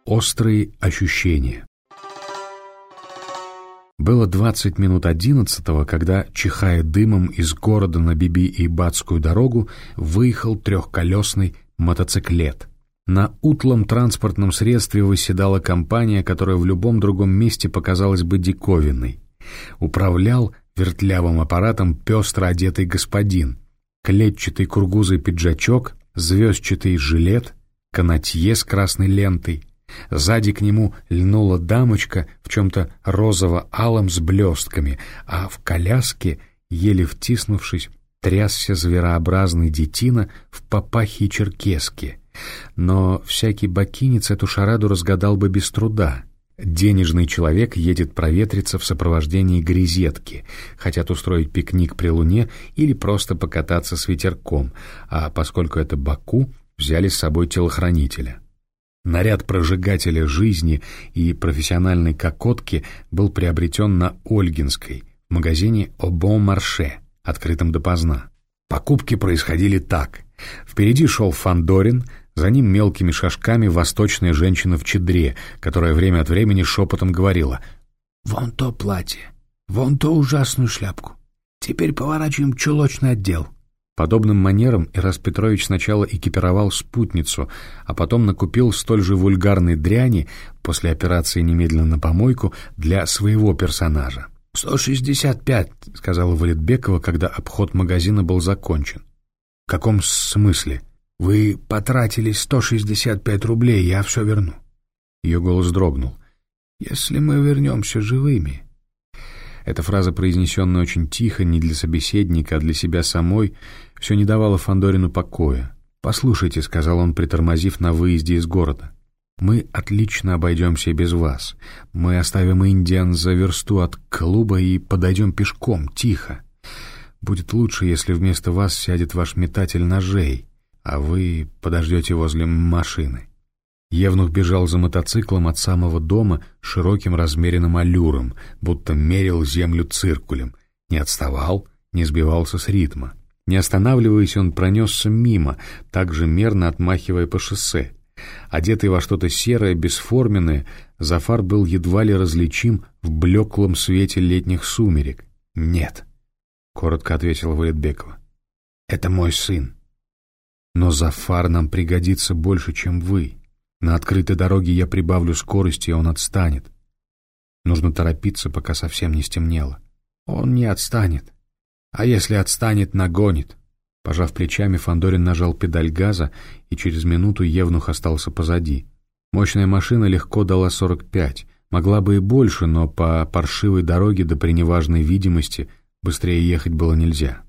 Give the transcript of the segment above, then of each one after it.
Острые ощущения. Было 20 минут 11-го, когда, чихая дымом, из города на Биби-и-Батскую дорогу выехал трехколесный мотоциклет. На утлом транспортном средстве восседала компания, которая в любом другом месте показалась бы диковинной. Управлял вертлявым аппаратом пестро одетый господин. Клетчатый кургузый пиджачок, звездчатый жилет, канатье с красной лентой. Сзади к нему льнула дамочка в чем-то розово-алом с блестками, а в коляске, еле втиснувшись, трясся зверообразный детина в папахе и черкеске. Но всякий бакинец эту шараду разгадал бы без труда. Денежный человек едет проветриться в сопровождении грезетки, хотят устроить пикник при луне или просто покататься с ветерком, а поскольку это Баку, взяли с собой телохранителя. Наряд прожигателя жизни и профессиональной кокотки был приобретен на Ольгинской, в магазине «Au Bon Marché», открытом допоздна. Покупки происходили так. Впереди шел Фандорин, за ним мелкими шажками восточная женщина в чедре, которая время от времени шепотом говорила: «Вон то платье, вон то ужасную шляпку. Теперь поворачиваем чулочный отдел». Подобным манером Ирас Петрович сначала экипировал спутницу, а потом накупил столь же вульгарной дряни, после операции немедленно на помойку, для своего персонажа. 165, — сказала Валетбекова, когда обход магазина был закончен. — В каком смысле? Вы потратили 165 рублей, я все верну. Ее голос дрогнул. — Если мы вернемся живыми... Эта фраза, произнесенная очень тихо, не для собеседника, а для себя самой, все не давала Фандорину покоя. «Послушайте», — сказал он, притормозив на выезде из города, — «мы отлично обойдемся без вас. Мы оставим Индиан за версту от клуба и подойдем пешком, тихо. Будет лучше, если вместо вас сядет ваш метатель ножей, а вы подождете возле машины». Евнух бежал за мотоциклом от самого дома широким размеренным аллюром, будто мерил землю циркулем. Не отставал, не сбивался с ритма. Не останавливаясь, он пронесся мимо, также мерно отмахивая по шоссе. Одетый во что-то серое, бесформенное, Зафар был едва ли различим в блеклом свете летних сумерек. «Нет», — коротко ответила Валетбекова, — «это мой сын. Но Зафар нам пригодится больше, чем вы. На открытой дороге я прибавлю скорости, и он отстанет. Нужно торопиться, пока совсем не стемнело. Он не отстанет. А если отстанет, нагонит». Пожав плечами, Фандорин нажал педаль газа, и через минуту Евнух остался позади. Мощная машина легко дала 45. Могла бы и больше, но по паршивой дороге да при неважной видимости быстрее ехать было нельзя.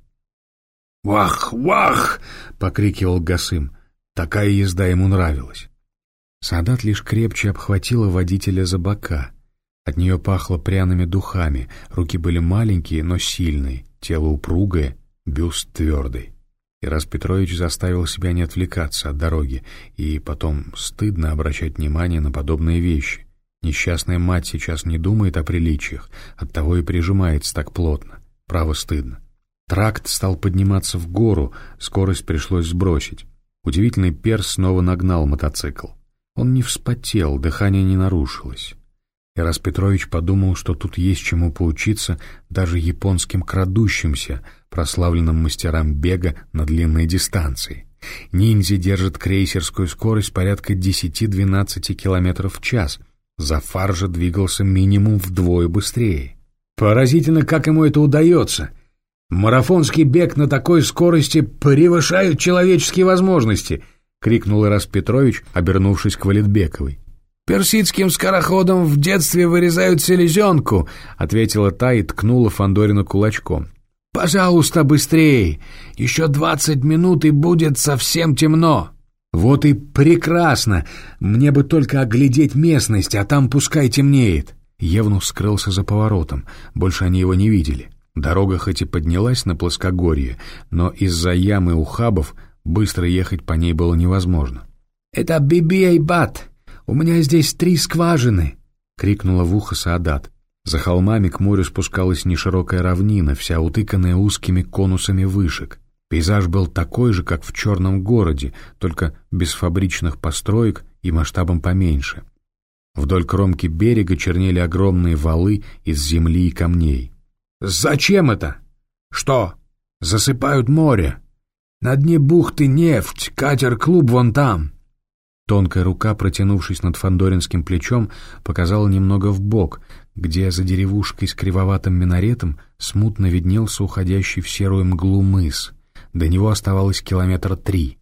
«Вах! Вах!» — покрикивал Гасым. Такая езда ему нравилась. Саадат лишь крепче обхватила водителя за бока. От нее пахло пряными духами, руки были маленькие, но сильные, тело упругое, бюст твердый. Ирас Петрович заставил себя не отвлекаться от дороги, и потом стыдно обращать внимание на подобные вещи. Несчастная мать сейчас не думает о приличиях, оттого и прижимается так плотно. Право, стыдно. Тракт стал подниматься в гору, скорость пришлось сбросить. Удивительный перс снова нагнал мотоцикл. Он не вспотел, дыхание не нарушилось. Ирас Петрович подумал, что тут есть чему поучиться даже японским крадущимся, прославленным мастерам бега на длинные дистанции. Ниндзя держит крейсерскую скорость порядка 10-12 км в час. Зафар же двигался минимум вдвое быстрее. Поразительно, как ему это удается. Марафонский бег на такой скорости превышает человеческие возможности, — крикнул Ирас Петрович, обернувшись к Валетбековой. «Персидским скороходом в детстве вырезают селезенку», — ответила та и ткнула Фандорина кулачком. «Пожалуйста, быстрее! Еще 20 минут, и будет совсем темно!» «Вот и прекрасно! Мне бы только оглядеть местность, а там пускай темнеет!» Евнух скрылся за поворотом, больше они его не видели. Дорога хоть и поднялась на плоскогорье, но из-за ямы ухабов быстро ехать по ней было невозможно. «Это Биби-и-Бат! У меня здесь 3 скважины!» — крикнула в ухо Саадат. За холмами к морю спускалась неширокая равнина, вся утыканная узкими конусами вышек. Пейзаж был такой же, как в черном городе, только без фабричных построек и масштабом поменьше. Вдоль кромки берега чернели огромные валы из земли и камней. «Зачем это? Что, засыпают море? На дне бухты нефть, катер-клуб вон там». Тонкая рука, протянувшись над фандоринским плечом, показала немного вбок, где за деревушкой с кривоватым минаретом смутно виднелся уходящий в серую мглу мыс. До него оставалось 3 километра.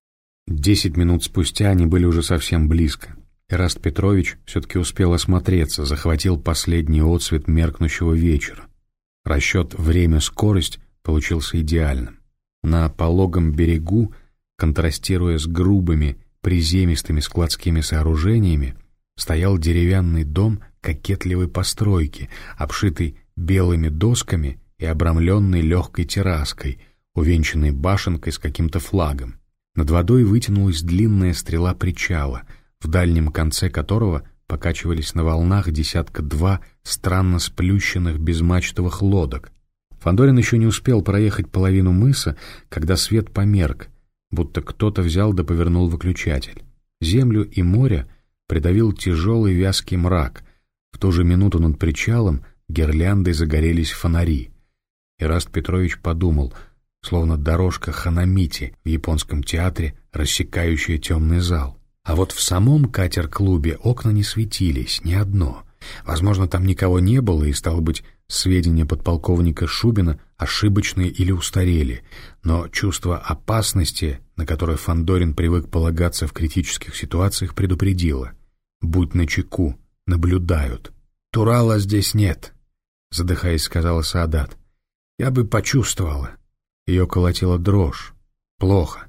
10 минут спустя они были уже совсем близко. Эраст Петрович все-таки успел осмотреться, захватил последний отсвет меркнущего вечера. Расчет время-скорость получился идеальным. На пологом берегу, контрастируя с грубыми, приземистыми складскими сооружениями, стоял деревянный дом кокетливой постройки, обшитый белыми досками и обрамленный легкой терраской, увенчанной башенкой с каким-то флагом. Над водой вытянулась длинная стрела причала, в дальнем конце которого покачивались на волнах 1-2 странно сплющенных безмачтовых лодок. Фандорин еще не успел проехать половину мыса, когда свет померк, будто кто-то взял да повернул выключатель. Землю и море придавил тяжелый вязкий мрак. В ту же минуту над причалом гирляндой загорелись фонари. Эраст Петрович подумал, словно дорожка ханамити в японском театре, рассекающая темный зал. А вот в самом катер-клубе окна не светились, ни одно. Возможно, там никого не было, и, стало быть, сведения подполковника Шубина ошибочные или устарели, но чувство опасности, на которое Фандорин привык полагаться в критических ситуациях, предупредило. «Будь начеку, наблюдают». «Турала здесь нет», — задыхаясь, сказала Саадат. «Я бы почувствовала». Ее колотила дрожь. Плохо.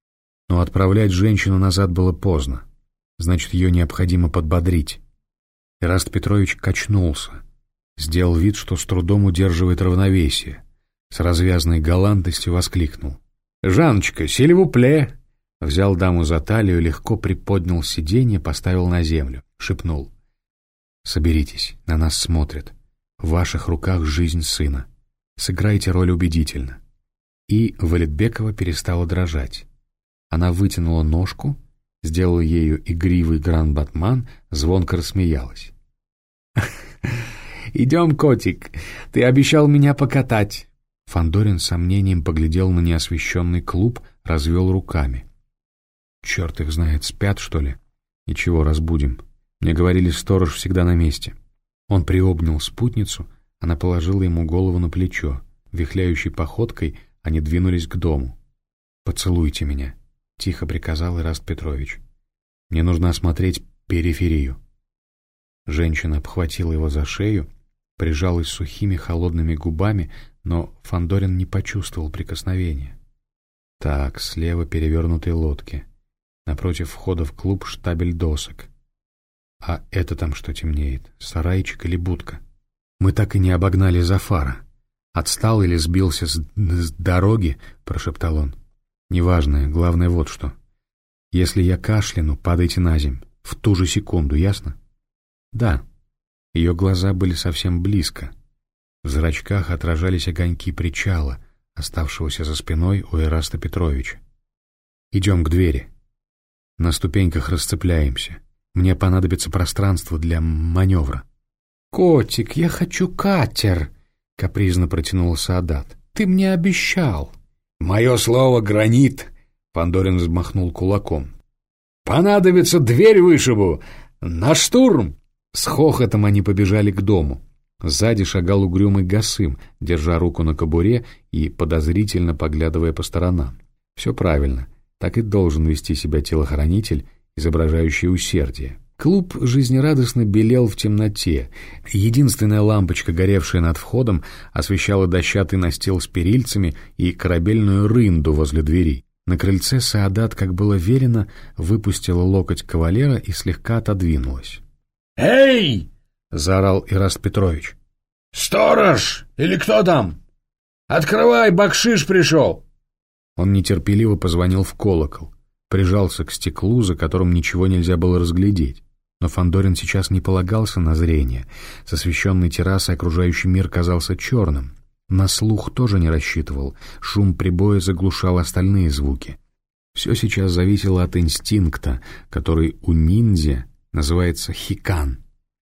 Но отправлять женщину назад было поздно. Значит, ее необходимо подбодрить. Эраст Петрович качнулся. Сделал вид, что с трудом удерживает равновесие. С развязной галантностью воскликнул. «Жанночка, сильвупле!» Взял даму за талию, легко приподнял сиденье, поставил на землю. Шепнул. «Соберитесь, на нас смотрят. В ваших руках жизнь сына. Сыграйте роль убедительно». И Валетбекова перестала дрожать. Она вытянула ножку, сделала ею игривый гран-батман, звонко рассмеялась. «Идем, котик, ты обещал меня покатать». Фандорин с сомнением поглядел на неосвещенный клуб, развел руками. «Черт их знает, спят, что ли? Ничего, разбудим. Мне говорили, сторож всегда на месте». Он приобнял спутницу, она положила ему голову на плечо. Вихляющей походкой они двинулись к дому. «Поцелуйте меня», — тихо приказал Эраст Петрович. «Мне нужно осмотреть периферию». Женщина обхватила его за шею, прижалась сухими холодными губами, но Фандорин не почувствовал прикосновения. Так, слева перевернутые лодки. Напротив входа в клуб штабель досок. А это там что темнеет? Сарайчик или будка? Мы так и не обогнали Зафара. «Отстал или сбился с дороги?» — прошептал он. «Неважно, главное вот что. Если я кашляну, падайте на земь. В ту же секунду, ясно?» «Да». Ее глаза были совсем близко. В зрачках отражались огоньки причала, оставшегося за спиной у Эраста Петровича. «Идем к двери. На ступеньках расцепляемся. Мне понадобится пространство для маневра». «Котик, я хочу катер!» — капризно протянул Саадат. «Ты мне обещал». «Мое слово — гранит!» — Фандорин взмахнул кулаком. «Понадобится, дверь вышибу! На штурм!» С хохотом они побежали к дому. Сзади шагал угрюмый Гасым, держа руку на кобуре и подозрительно поглядывая по сторонам. Все правильно, так и должен вести себя телохранитель, изображающий усердие. Клуб жизнерадостно белел в темноте. Единственная лампочка, горевшая над входом, освещала дощатый настил с перильцами и корабельную рынду возле двери. На крыльце Саадат, как было велено, выпустила локоть кавалера и слегка отодвинулась. «Эй!» — заорал Эраст Петрович. «Сторож! Или кто там? Открывай, бакшиш пришел!» Он нетерпеливо позвонил в колокол, прижался к стеклу, за которым ничего нельзя было разглядеть. Но Фандорин сейчас не полагался на зрение. С освещенной террасы окружающий мир казался черным. На слух тоже не рассчитывал. Шум прибоя заглушал остальные звуки. Все сейчас зависело от инстинкта, который у ниндзя называется хикан.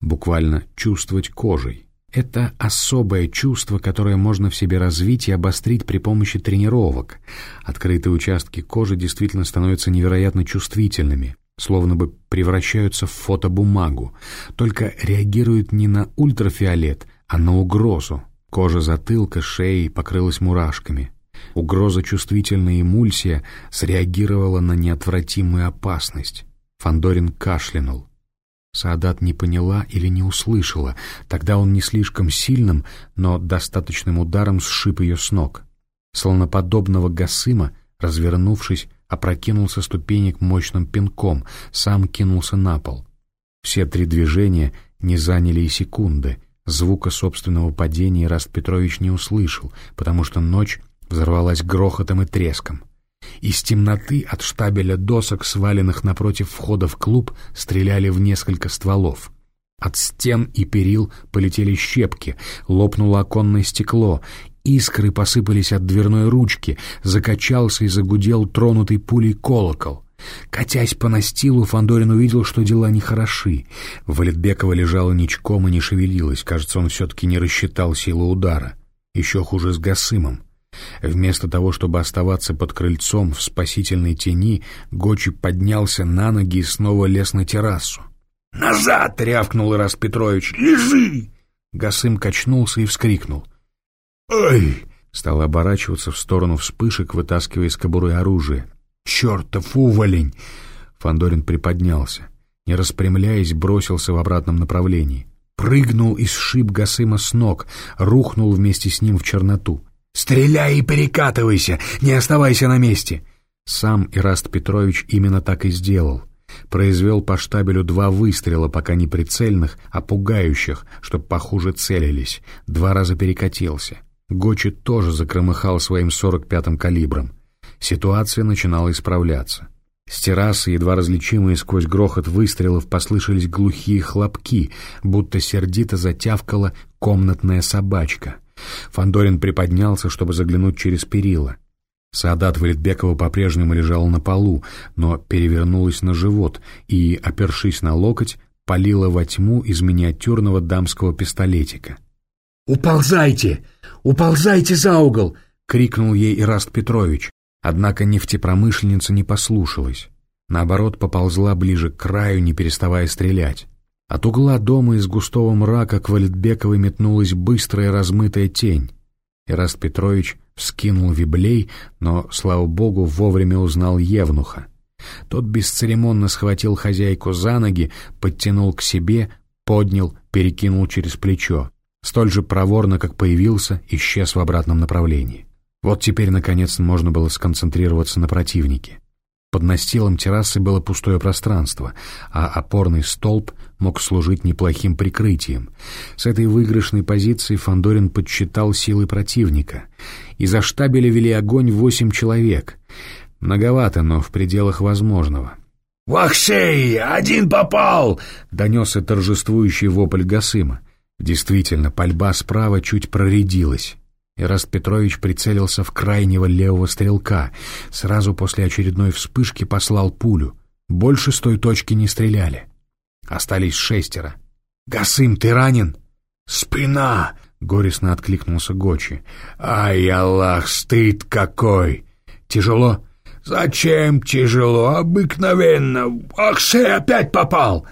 буквально чувствовать кожей. Это особое чувство, которое можно в себе развить и обострить при помощи тренировок. Открытые участки кожи действительно становятся невероятно чувствительными, словно бы превращаются в фотобумагу, только реагируют не на ультрафиолет, а на угрозу. Кожа затылка, шеи покрылась мурашками. Угрозочувствительная эмульсия среагировала на неотвратимую опасность. Фандорин кашлянул. Саадат не поняла или не услышала. Тогда он не слишком сильным, но достаточным ударом сшиб ее с ног. Слоноподобного Гасыма, развернувшись, опрокинул со ступенек мощным пинком, сам кинулся на пол. Все три движения не заняли и секунды. Звука собственного падения Ираст Петрович не услышал, потому что ночь взорвалась грохотом и треском. Из темноты от штабеля досок, сваленных напротив входа в клуб, стреляли в несколько стволов. От стен и перил полетели щепки, лопнуло оконное стекло, искры посыпались от дверной ручки, закачался и загудел тронутый пулей колокол. Катясь по настилу, Фандорин увидел, что дела нехороши. Валетбекова лежала ничком и не шевелилась. Кажется, он все-таки не рассчитал силу удара. Еще хуже с Гасымом. Вместо того, чтобы оставаться под крыльцом в спасительной тени, Гочи поднялся на ноги и снова лез на террасу. «Назад!» — рявкнул Ираст Петрович. «Лежи!» Гасым качнулся и вскрикнул. «Ой!» — стал оборачиваться в сторону вспышек, вытаскивая из кобуры оружие. «Чертов уволень!» Фандорин приподнялся. Не распрямляясь, бросился в обратном направлении. Прыгнул и сшиб Гасыма с ног, рухнул вместе с ним в черноту. «Стреляй и перекатывайся! Не оставайся на месте!» Сам Ираст Петрович именно так и сделал. Произвел по штабелю 2 выстрела, пока не прицельных, а пугающих, чтоб похуже целились. 2 раза перекатился. Гочи тоже закромыхал своим 45-м калибром. Ситуация начинала исправляться. С террасы, едва различимые сквозь грохот выстрелов, послышались глухие хлопки, будто сердито затявкала комнатная собачка. Фандорин приподнялся, чтобы заглянуть через перила. Саадат Валетбекова по-прежнему лежала на полу, но перевернулась на живот и, опершись на локоть, палила во тьму из миниатюрного дамского пистолетика. «Уползайте! Уползайте за угол!» — крикнул ей Ираст Петрович. Однако нефтепромышленница не послушалась. Наоборот, поползла ближе к краю, не переставая стрелять. От угла дома из густого мрака к Валетбековой метнулась быстрая размытая тень. Ираст Петрович вскинул виблей, но, слава богу, вовремя узнал евнуха. Тот бесцеремонно схватил хозяйку за ноги, подтянул к себе, поднял, перекинул через плечо. Столь же проворно, как появился, исчез в обратном направлении. Вот теперь, наконец, можно было сконцентрироваться на противнике. Под настилом террасы было пустое пространство, а опорный столб мог служить неплохим прикрытием. С этой выигрышной позиции Фандорин подсчитал силы противника. Из-за штабеля вели огонь 8 человек. Многовато, но в пределах возможного. «Вахшей! Один попал!» — донесся торжествующий вопль Гасыма. Действительно, пальба справа чуть проредилась. Ираст Петрович прицелился в крайнего левого стрелка. Сразу после очередной вспышки послал пулю. Больше с той точки не стреляли. Остались 6. «Гасым, ты ранен?» «Спина!» — горестно откликнулся Гочи. «Ай, Аллах, стыд какой!» «Тяжело?» «Зачем тяжело? Обыкновенно! Ахшей опять попал!»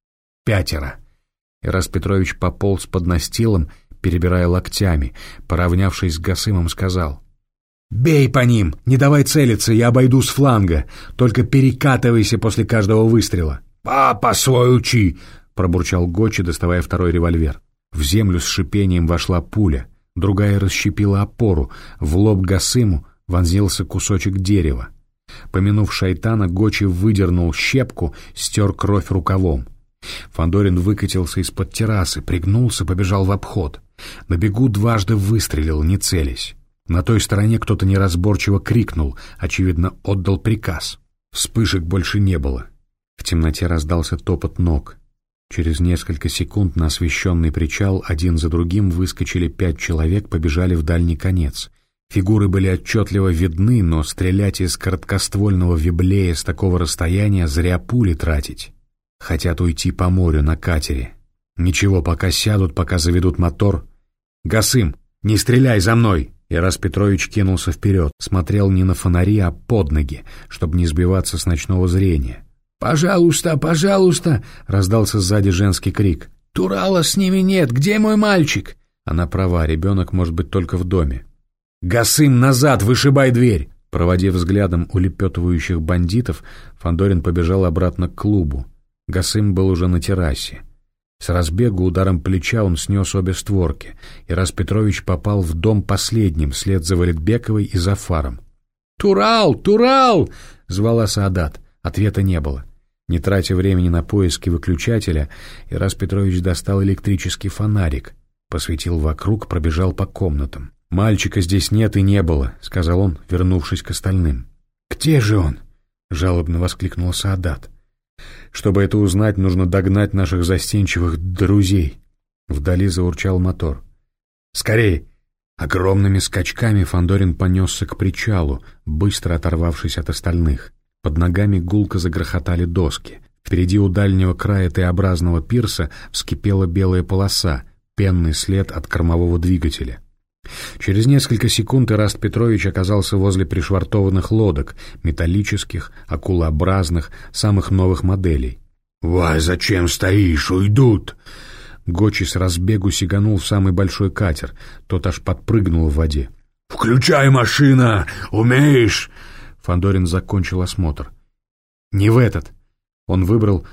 5. Ираст Петрович пополз под настилом, перебирая локтями, поравнявшись с Гасымом, сказал: «Бей по ним, не давай целиться, я обойду с фланга, только перекатывайся после каждого выстрела». «Папа свой учи!» — пробурчал Гочи, доставая 2-й револьвер. В землю с шипением вошла пуля, другая расщепила опору, в лоб Гасыму вонзился кусочек дерева. Помянув шайтана, Гочи выдернул щепку, стер кровь рукавом. Фандорин выкатился из-под террасы, пригнулся, побежал в обход. На бегу дважды выстрелил, не целясь. На той стороне кто-то неразборчиво крикнул, очевидно, отдал приказ. Вспышек больше не было. В темноте раздался топот ног. Через несколько секунд на освещенный причал один за другим выскочили 5 человек, побежали в дальний конец. Фигуры были отчетливо видны, но стрелять из короткоствольного виблея с такого расстояния зря пули тратить. Хотят уйти по морю на катере. Ничего, пока сядут, пока заведут мотор. «Гасым, не стреляй за мной!» Ирас Петрович кинулся вперед, смотрел не на фонари, а под ноги, чтобы не сбиваться с ночного зрения. «Пожалуйста, пожалуйста!» — раздался сзади женский крик. «Турала с ними нет! Где мой мальчик?» Она права, ребенок может быть только в доме. «Гасым, назад! Вышибай дверь!» Проводив взглядом улепетывающих бандитов, Фандорин побежал обратно к клубу. Гасым был уже на террасе. С разбегу ударом плеча он снес обе створки. Ирас Петрович попал в дом последним, вслед за Валитбековой и Зафаром. «Турал! Турал!» — звала Саадат. Ответа не было. Не тратя времени на поиски выключателя, Ирас Петрович достал электрический фонарик, посветил вокруг, пробежал по комнатам. «Мальчика здесь нет и не было», — сказал он, вернувшись к остальным. «Где же он?» — жалобно воскликнула Саадат. «Чтобы это узнать, нужно догнать наших застенчивых друзей». Вдали заурчал мотор. «Скорей!» Огромными скачками Фандорин понесся к причалу, быстро оторвавшись от остальных. Под ногами гулко загрохотали доски. Впереди у дальнего края Т-образного пирса вскипела белая полоса, пенный след от кормового двигателя. Через несколько секунд Ираст Петрович оказался возле пришвартованных лодок, металлических, акулообразных, самых новых моделей. «Вай, зачем стоишь? Уйдут!» Гочи с разбегу сиганул в самый большой катер, тот аж подпрыгнул в воде. «Включай, машина! Умеешь?» Фандорин закончил осмотр. «Не в этот!» Он выбрал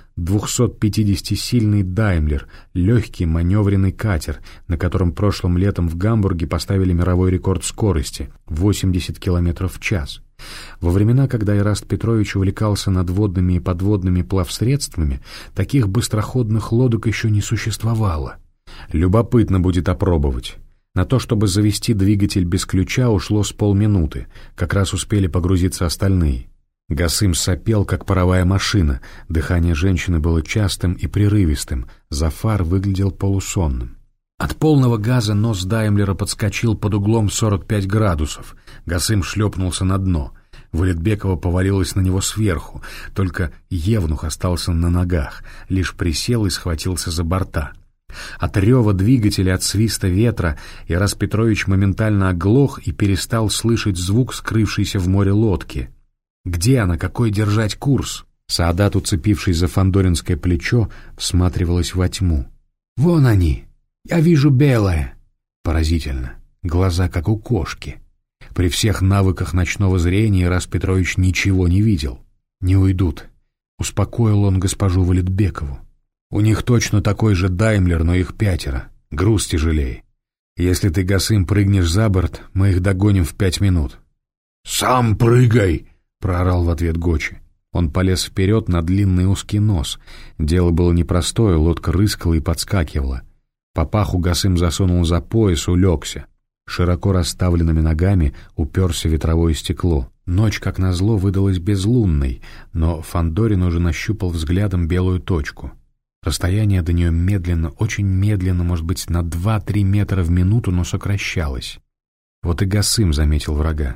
250-сильный «Даймлер», легкий маневренный катер, на котором прошлым летом в Гамбурге поставили мировой рекорд скорости — 80 км в час. Во времена, когда Ираст Петрович увлекался надводными и подводными плавсредствами, таких быстроходных лодок еще не существовало. Любопытно будет опробовать. На то, чтобы завести двигатель без ключа, ушло с полминуты, как раз успели погрузиться остальные. Гасым сопел, как паровая машина, дыхание женщины было частым и прерывистым, Зафар выглядел полусонным. От полного газа нос Даймлера подскочил под углом 45 градусов, Гасым шлепнулся на дно, Валитбекова повалилась на него сверху, только Евнух остался на ногах, лишь присел и схватился за борта. От рева двигателя, от свиста ветра Ирас Петрович моментально оглох и перестал слышать звук скрывшейся в море лодки. Где она? Какой держать курс? Саадат, уцепившись за фандоринское плечо, всматривалась во тьму. «Вон они! Я вижу белое!» Поразительно. Глаза, как у кошки. При всех навыках ночного зрения Ирас Петрович ничего не видел. «Не уйдут», — успокоил он госпожу Валитбекову. «У них точно такой же Даймлер, но их 5. Груз тяжелее. Если ты, Гасым, прыгнешь за борт, мы их догоним в 5 минут». «Сам прыгай!» — проорал в ответ Гочи. Он полез вперед на длинный узкий нос. Дело было непростое, лодка рыскала и подскакивала. Папаху Гасым засунул за пояс, улегся. Широко расставленными ногами уперся в ветровое стекло. Ночь, как назло, выдалась безлунной, но Фандорин уже нащупал взглядом белую точку. Расстояние до нее медленно, очень медленно, может быть, на 2-3 метра в минуту, но сокращалось. Вот и Гасым заметил врага.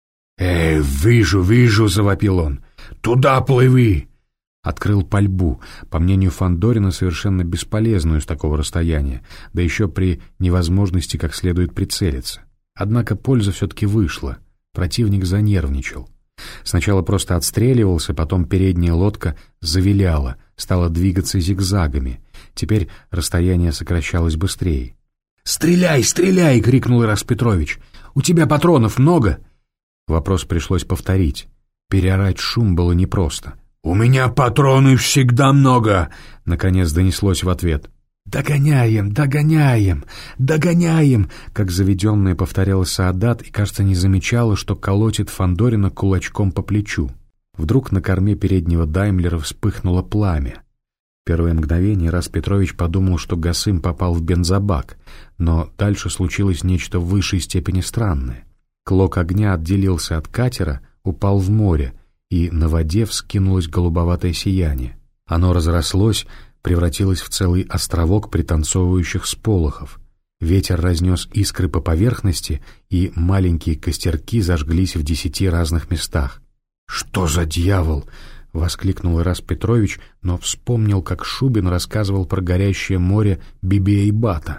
Вижу, вижу!» — завопил он. «Туда плыви!» Открыл пальбу, по мнению Фандорина, совершенно бесполезную с такого расстояния, да еще при невозможности как следует прицелиться. Однако польза все-таки вышла, противник занервничал. Сначала просто отстреливался, потом передняя лодка завиляла, стала двигаться зигзагами. Теперь расстояние сокращалось быстрее. «Стреляй, стреляй!» — крикнул Ирас Петрович. «У тебя патронов много?» Вопрос пришлось повторить. Переорать шум было непросто. «У меня патроны всегда много!» — наконец донеслось в ответ. «Догоняем, догоняем, догоняем!» Как заведенная повторяла Саадат и, кажется, не замечала, что колотит Фандорина кулачком по плечу. Вдруг на корме переднего Даймлера вспыхнуло пламя. В первое мгновение Ирас Петрович подумал, что Гасым попал в бензобак, но дальше случилось нечто в высшей степени странное. Клок огня отделился от катера, упал в море, и на воде вскинулось голубоватое сияние. Оно разрослось, превратилось в целый островок пританцовывающих сполохов. Ветер разнес искры по поверхности, и маленькие костерки зажглись в 10 разных местах. «Что за дьявол?» — — воскликнул Ираст Петрович, но вспомнил, как Шубин рассказывал про горящее море Биби-Эйбата.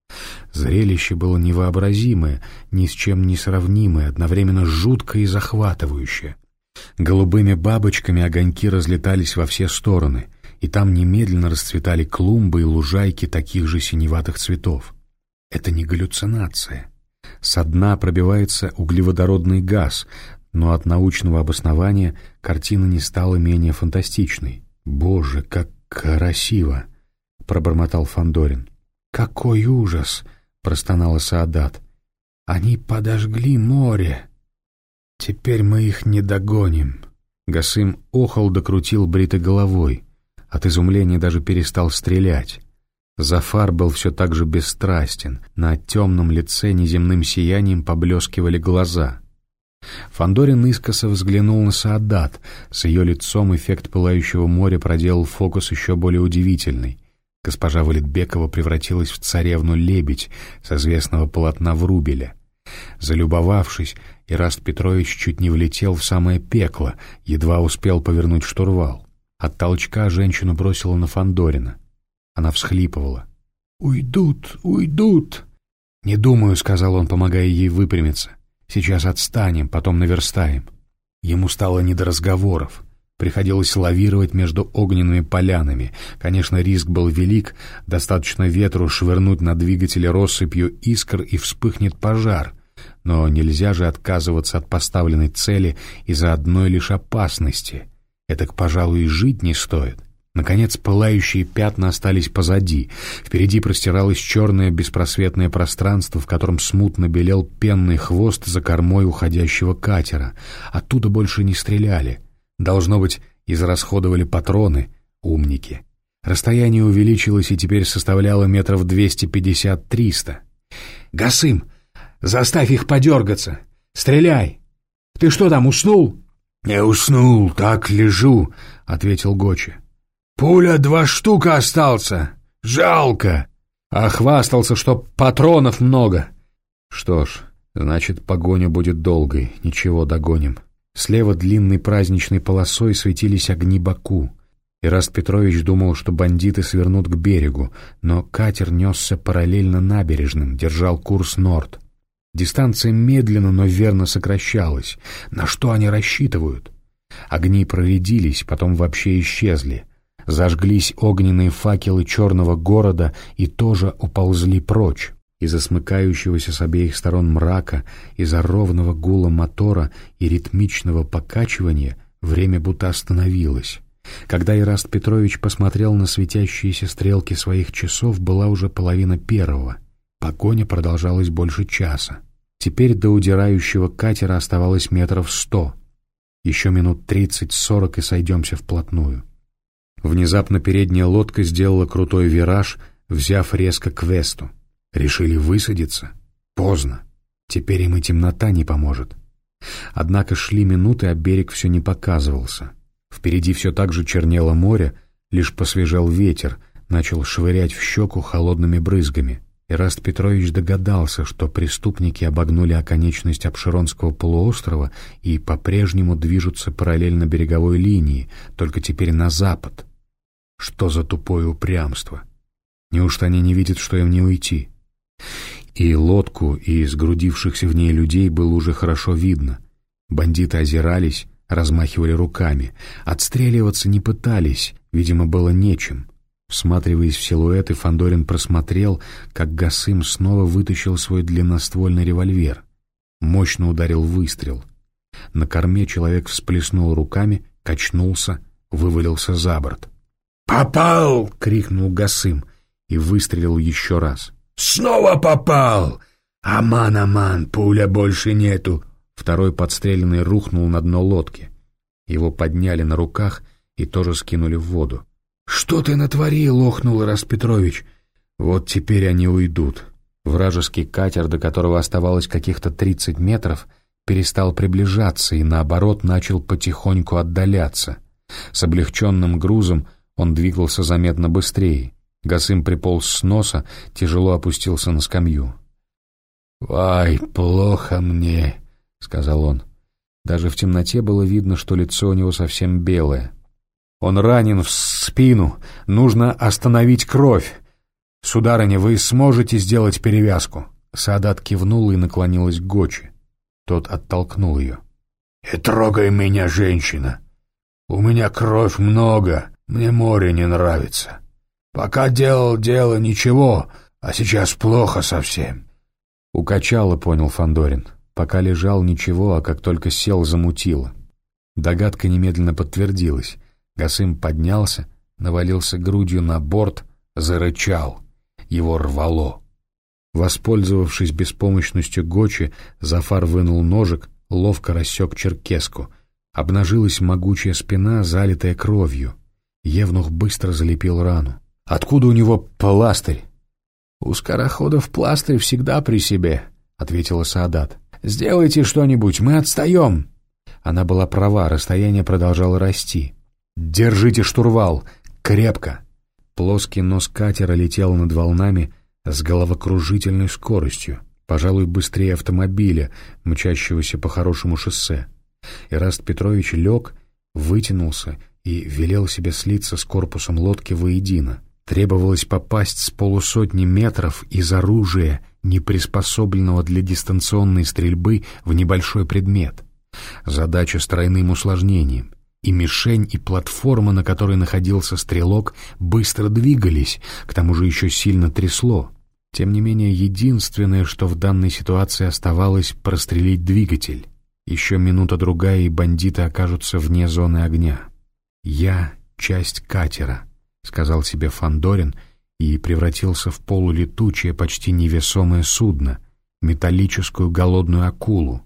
Зрелище было невообразимое, ни с чем не сравнимое, одновременно жуткое и захватывающее. Голубыми бабочками огоньки разлетались во все стороны, и там немедленно расцветали клумбы и лужайки таких же синеватых цветов. Это не галлюцинация. Со дна пробивается углеводородный газ, но от научного обоснования картина не стала менее фантастичной. «Боже, как красиво!» — пробормотал Фандорин. «Какой ужас!» — простонала Саадат. «Они подожгли море! Теперь мы их не догоним!» Гасым охал да крутил бритой головой. От изумления даже перестал стрелять. Зафар был все так же бесстрастен, на темном лице неземным сиянием поблескивали глаза. Фандорин искоса взглянул на Саадат. С ее лицом эффект пылающего моря проделал фокус еще более удивительный. Госпожа Валитбекова превратилась в царевну-лебедь с известного полотна Врубеля. Залюбовавшись, Ираст Петрович чуть не влетел в самое пекло, едва успел повернуть штурвал. От толчка женщину бросило на Фандорина. Она всхлипывала. «Уйдут, уйдут!» «Не думаю», — сказал он, помогая ей выпрямиться. «Сейчас отстанем, потом наверстаем». Ему стало не до разговоров. Приходилось лавировать между огненными полянами. Конечно, риск был велик, достаточно ветру швырнуть на двигателе россыпью искр и вспыхнет пожар. Но нельзя же отказываться от поставленной цели из-за одной лишь опасности. Этак, пожалуй, и жить не стоит. Наконец, пылающие пятна остались позади. Впереди простиралось черное беспросветное пространство, в котором смутно белел пенный хвост за кормой уходящего катера. Оттуда больше не стреляли. Должно быть, израсходовали патроны, умники. Расстояние увеличилось и теперь составляло метров 250-300. «Гасым, заставь их подергаться! Стреляй! Ты что там, уснул?» «Не уснул, так лежу», — ответил Гоча. «Пуля 2 штуки остался. Жалко». А хвастался, что патронов много. Что ж, значит, погоня будет долгой. Ничего, догоним. Слева длинной праздничной полосой светились огни Баку. Ираст Петрович думал, что бандиты свернут к берегу, но катер несся параллельно набережным, держал курс норд. Дистанция медленно, но верно сокращалась. На что они рассчитывают? Огни проредились, потом вообще исчезли. Зажглись огненные факелы черного города и тоже уползли прочь. Из-за смыкающегося с обеих сторон мрака, из-за ровного гула мотора и ритмичного покачивания время будто остановилось. Когда Ираст Петрович посмотрел на светящиеся стрелки своих часов, была уже 1:30. Погоня продолжалась больше часа. Теперь до удирающего катера оставалось метров 100. Еще минут 30-40 и сойдемся вплотную. Внезапно передняя лодка сделала крутой вираж, взяв резко к весту. Решили высадиться? Поздно. Теперь им и темнота не поможет. Однако шли минуты, а берег все не показывался. Впереди все так же чернело море, лишь посвежел ветер, начал швырять в щеку холодными брызгами. Ираст Петрович догадался, что преступники обогнули оконечность Апшеронского полуострова и по-прежнему движутся параллельно береговой линии, только теперь на запад. Что за тупое упрямство? Неужто они не видят, что им не уйти? И лодку, и сгрудившихся в ней людей было уже хорошо видно. Бандиты озирались, размахивали руками. Отстреливаться не пытались, видимо, было нечем. Всматриваясь в силуэты, Фандорин просмотрел, как Гасым снова вытащил свой длинноствольный револьвер. Мощно ударил выстрел. На корме человек всплеснул руками, качнулся, вывалился за борт. «Попал!» — крикнул Гасым и выстрелил еще раз. «Снова попал! Аман, аман, пуля больше нету!» Второй подстреленный рухнул на дно лодки. Его подняли на руках и тоже скинули в воду. «Что ты натворил?» — охнул Ираст Петрович. «Вот теперь они уйдут». Вражеский катер, до которого оставалось каких-то 30 метров, перестал приближаться и, наоборот, начал потихоньку отдаляться. С облегченным грузом он двигался заметно быстрее. Гасым приполз с носа, тяжело опустился на скамью. «Вай, плохо мне», — сказал он. Даже в темноте было видно, что лицо у него совсем белое. Он ранен в спину, нужно остановить кровь. Сударыня, вы сможете сделать перевязку?» Саадат кивнул и наклонилась к Гочи. Тот оттолкнул ее. «Не трогай меня, женщина. У меня кровь много, мне море не нравится. Пока делал дело ничего, а сейчас плохо совсем». «Укачало», — понял Фандорин. Пока лежал ничего, а как только сел, замутило. Догадка немедленно подтвердилась. Гасым поднялся, навалился грудью на борт, зарычал. Его рвало. Воспользовавшись беспомощностью Гочи, Зафар вынул ножик, ловко рассек черкеску. Обнажилась могучая спина, залитая кровью. Евнух быстро залепил рану. «Откуда у него пластырь?» «У скороходов пластырь всегда при себе», — ответила Саадат. «Сделайте что-нибудь, мы отстаем». Она была права, расстояние продолжало расти. «Держите штурвал! Крепко!» Плоский нос катера летел над волнами с головокружительной скоростью, пожалуй, быстрее автомобиля, мчащегося по хорошему шоссе. Ираст Петрович лег, вытянулся и велел себе слиться с корпусом лодки воедино. Требовалось попасть с 150 метров из оружия, не приспособленного для дистанционной стрельбы, в небольшой предмет. Задача с тройным усложнением. И мишень, и платформа, на которой находился стрелок, быстро двигались, к тому же еще сильно трясло. Тем не менее, единственное, что в данной ситуации оставалось, прострелить двигатель. Еще минута-другая, и бандиты окажутся вне зоны огня. «Я — часть катера», — сказал себе Фандорин, и превратился в полулетучее, почти невесомое судно, металлическую голодную акулу.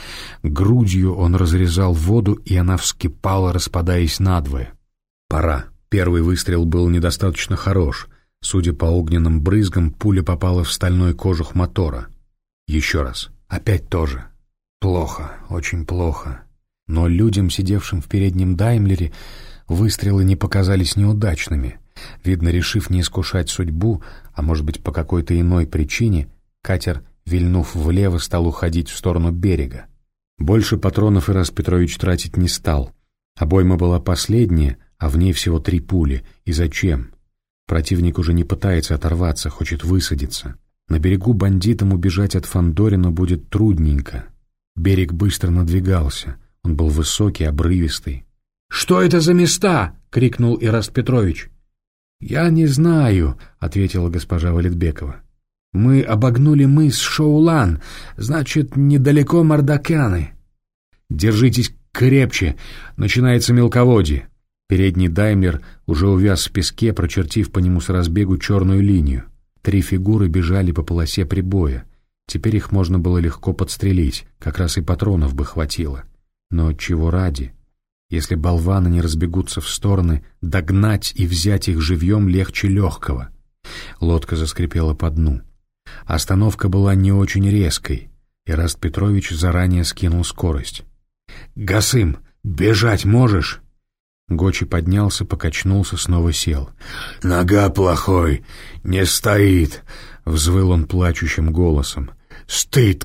Грудью он разрезал воду, и она вскипала, распадаясь надвое. Пора. Первый выстрел был недостаточно хорош. Судя по огненным брызгам, пуля попала в стальной кожух мотора. Еще раз. Опять тоже. Плохо, очень плохо. Но людям, сидевшим в переднем Даймлере, выстрелы не показались неудачными. Видно, решив не искушать судьбу, а может быть по какой-то иной причине, катер, вильнув влево, стал уходить в сторону берега. Больше патронов Ираст Петрович тратить не стал. Обойма была последняя, а в ней всего 3 пули. И зачем? Противник уже не пытается оторваться, хочет высадиться. На берегу бандитам убежать от Фандорина будет трудненько. Берег быстро надвигался. Он был высокий, обрывистый. «Что это за места?» — крикнул Ираст Петрович. «Я не знаю», — ответила госпожа Валетбекова. «Мы обогнули мыс Шоулан, значит, недалеко Мардакяны». «Держитесь крепче, начинается мелководье». Передний Даймлер уже увяз в песке, прочертив по нему с разбегу черную линию. 3 фигуры бежали по полосе прибоя. Теперь их можно было легко подстрелить, как раз и патронов бы хватило. Но чего ради? Если болваны не разбегутся в стороны, догнать и взять их живьем легче легкого. Лодка заскрипела по дну. Остановка была не очень резкой. Ираст Петрович заранее скинул скорость. «Гасым, бежать можешь?» Гочи поднялся, покачнулся, снова сел. «Нога плохой, не стоит», — взвыл он плачущим голосом. «Стыд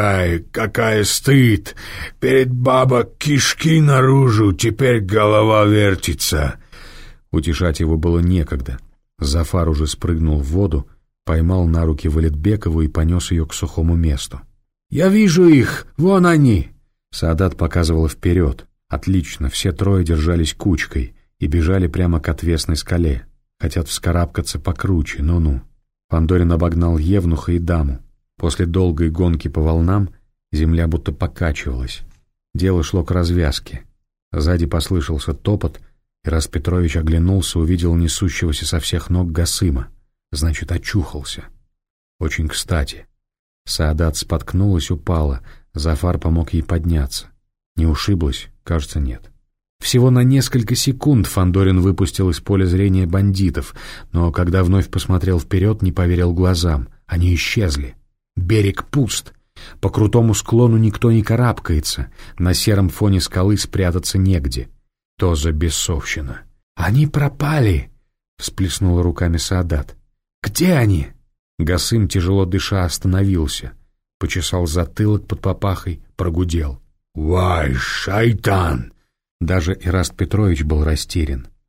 какая стыд! Перед баба кишки наружу, теперь голова вертится». Утешать его было некогда. Зафар уже спрыгнул в воду, поймал на руки Валетбекову и понес ее к сухому месту. «Я вижу их! Вон они!» Саадат показывала вперед. Отлично, все 3 держались кучкой и бежали прямо к отвесной скале. Хотят вскарабкаться покруче, ну-ну. Фандорин обогнал Евнуха и даму. После долгой гонки по волнам земля будто покачивалась. Дело шло к развязке. Сзади послышался топот, и Ираст Петрович оглянулся, увидел несущегося со всех ног Гасыма. Значит, очухался. Очень кстати. Саадат споткнулась, упала. Зафар помог ей подняться. Не ушиблась? Кажется, нет. Всего на несколько секунд Фандорин выпустил из поля зрения бандитов, но когда вновь посмотрел вперед, не поверил глазам. Они исчезли. Берег пуст. По крутому склону никто не карабкается. На сером фоне скалы спрятаться негде. То за бесовщина. «Они пропали!» — всплеснула руками Саадат. «Где они?» Гасым, тяжело дыша, остановился. Почесал затылок под папахой, прогудел. «Вай, шайтан!» Даже Ираст Петрович был растерян.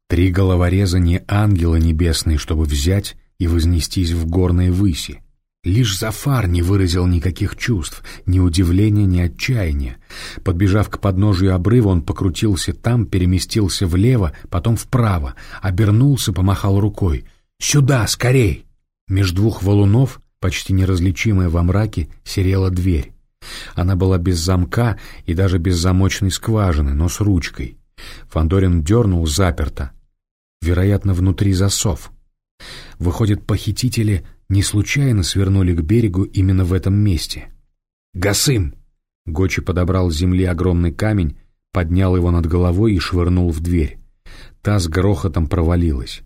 3 головореза не ангелы небесные, чтобы взять и вознестись в горные выси. Лишь Зафар не выразил никаких чувств, ни удивления, ни отчаяния. Подбежав к подножию обрыва, он покрутился там, переместился влево, потом вправо, обернулся, помахал рукой. «Сюда, скорей!» Меж 2 валунов, почти неразличимая во мраке, серела дверь. Она была без замка и даже без замочной скважины, но с ручкой. Фандорин дернул, заперто. Вероятно, внутри засов. Выходит, похитители не случайно свернули к берегу именно в этом месте. «Гасым!» Гочи подобрал с земли огромный камень, поднял его над головой и швырнул в дверь. Та с грохотом провалилась.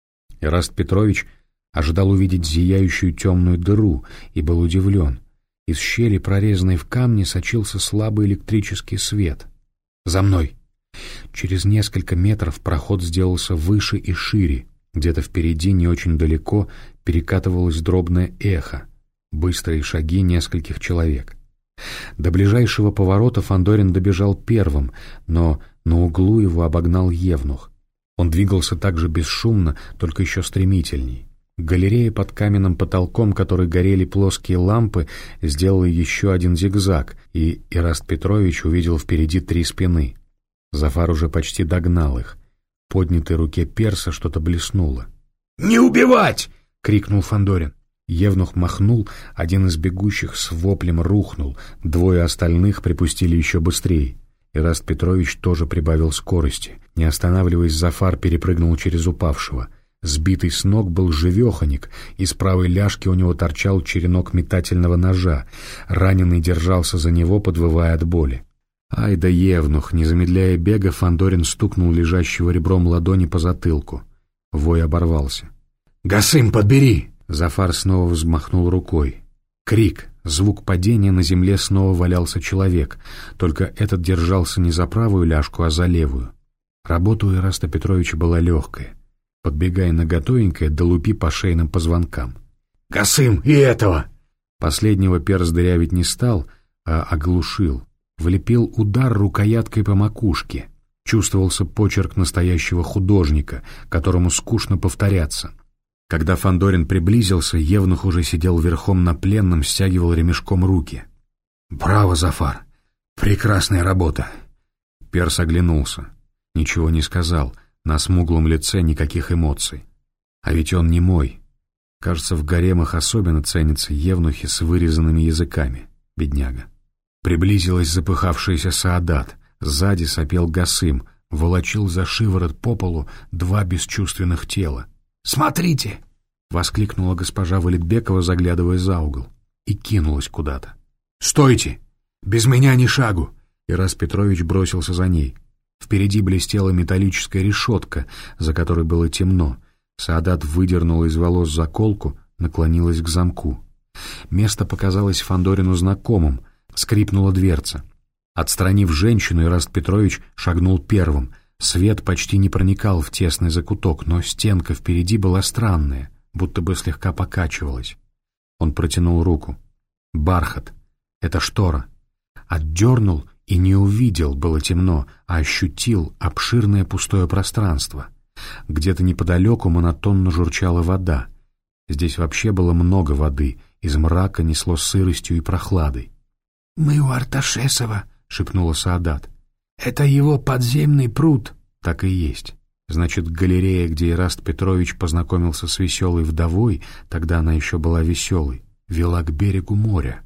Эраст Петрович ожидал увидеть зияющую темную дыру и был удивлен. Из щели, прорезанной в камне, сочился слабый электрический свет. «За мной!» Через несколько метров проход сделался выше и шире. Где-то впереди, не очень далеко, перекатывалось дробное эхо. Быстрые шаги нескольких человек. До ближайшего поворота Фандорин добежал первым, но на углу его обогнал евнух. Он двигался так же бесшумно, только еще стремительней. Галерея под каменным потолком, которой горели плоские лампы, сделала еще один зигзаг, и Эраст Петрович увидел впереди 3 спины. Зафар уже почти догнал их. В поднятой руке перса что-то блеснуло. «Не убивать!» — крикнул Фандорин. Евнух махнул, один из бегущих с воплем рухнул, 2 остальных припустили еще быстрее. Эраст Петрович тоже прибавил скорости. Не останавливаясь, Зафар перепрыгнул через упавшего. Сбитый с ног был живеханик, из правой ляжки у него торчал черенок метательного ножа. Раненый держался за него, подвывая от боли. «Ай да евнух!» Не замедляя бега, Фандорин стукнул лежащего ребром ладони по затылку. Вой оборвался. «Гасым, подбери!» Зафар снова взмахнул рукой. Крик, звук падения, на земле снова валялся человек, только этот держался не за правую ляжку, а за левую. Работа у Эраста Петровича была легкая. Подбегай наготовенькое, долупи по шейным позвонкам. «Гасым, и этого!» Последнего перс дырявить не стал, а оглушил. Влепил удар рукояткой по макушке. Чувствовался почерк настоящего художника, которому скучно повторяться. Когда Фандорин приблизился, евнух уже сидел верхом на пленном, стягивал ремешком руки. «Браво, Зафар! Прекрасная работа!» Перс оглянулся. Ничего не сказал, на смуглом лице никаких эмоций. А ведь он не мой. Кажется, в гаремах особенно ценятся евнухи с вырезанными языками. Бедняга. Приблизилась запыхавшаяся Саадат. Сзади сопел Гасым, волочил за шиворот по полу 2 бесчувственных тела. «Смотрите!» — воскликнула госпожа Валитбекова, заглядывая за угол, и кинулась куда-то. «Стойте! Без меня ни шагу!» Эраст Петрович бросился за ней. Впереди блестела металлическая решетка, за которой было темно. Саадат выдернула из волос заколку, наклонилась к замку. Место показалось Фандорину знакомым. Скрипнула дверца. Отстранив женщину, Эраст Петрович шагнул первым. Свет почти не проникал в тесный закуток, но стенка впереди была странная, будто бы слегка покачивалась. Он протянул руку. Бархат. Это штора. Отдернул и не увидел, было темно, а ощутил обширное пустое пространство. Где-то неподалеку монотонно журчала вода. Здесь вообще было много воды, из мрака несло сыростью и прохладой. «Мы у Арташесова», — шепнула Саадат. «Это его подземный пруд». Так и есть. Значит, галерея, где Эраст Петрович познакомился с веселой вдовой, тогда она еще была веселой, вела к берегу моря.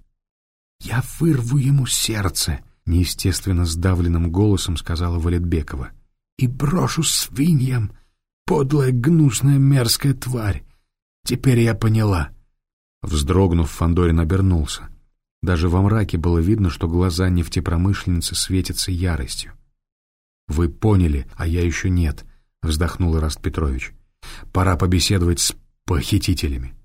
«Я вырву ему сердце», — неестественно сдавленным голосом сказала Валитбекова. «И брошу свиньям, подлая, гнусная, мерзкая тварь. Теперь я поняла». Вздрогнув, Фандорин обернулся. Даже во мраке было видно, что глаза нефтепромышленницы светятся яростью. «Вы поняли, а я еще нет», — вздохнул Эраст Петрович. «Пора побеседовать с похитителями».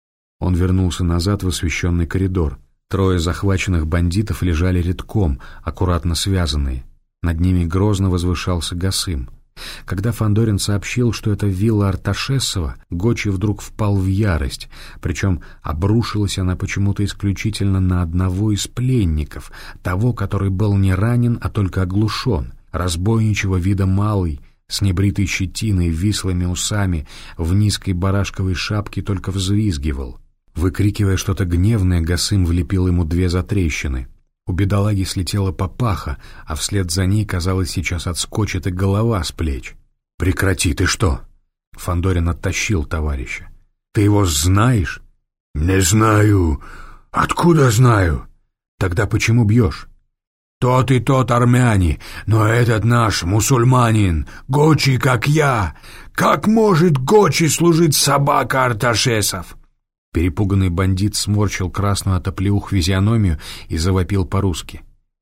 Он вернулся назад в освещенный коридор. 3 захваченных бандитов лежали рядком, аккуратно связанные. Над ними грозно возвышался Гасым. Когда Фандорин сообщил, что это вилла Арташесова, Гочи вдруг впал в ярость, причем обрушилась она почему-то исключительно на одного из пленников, того, который был не ранен, а только оглушен. Разбойничего вида малый, с небритой щетиной, вислыми усами, в низкой барашковой шапке только взвизгивал. Выкрикивая что-то гневное, Гасым влепил ему 2 затрещины. У бедолаги слетела папаха, а вслед за ней, казалось, сейчас отскочит и голова с плеч. «Прекрати, ты что?» Фандорин оттащил товарища. «Ты его знаешь?» «Не знаю. Откуда знаю?» «Тогда почему бьешь?» «Тот и тот армяне, но этот наш мусульманин, гочи, как я. Как может гочи служить собака Арташесов?» Перепуганный бандит сморщил красную от оплеух физиономию и завопил по-русски.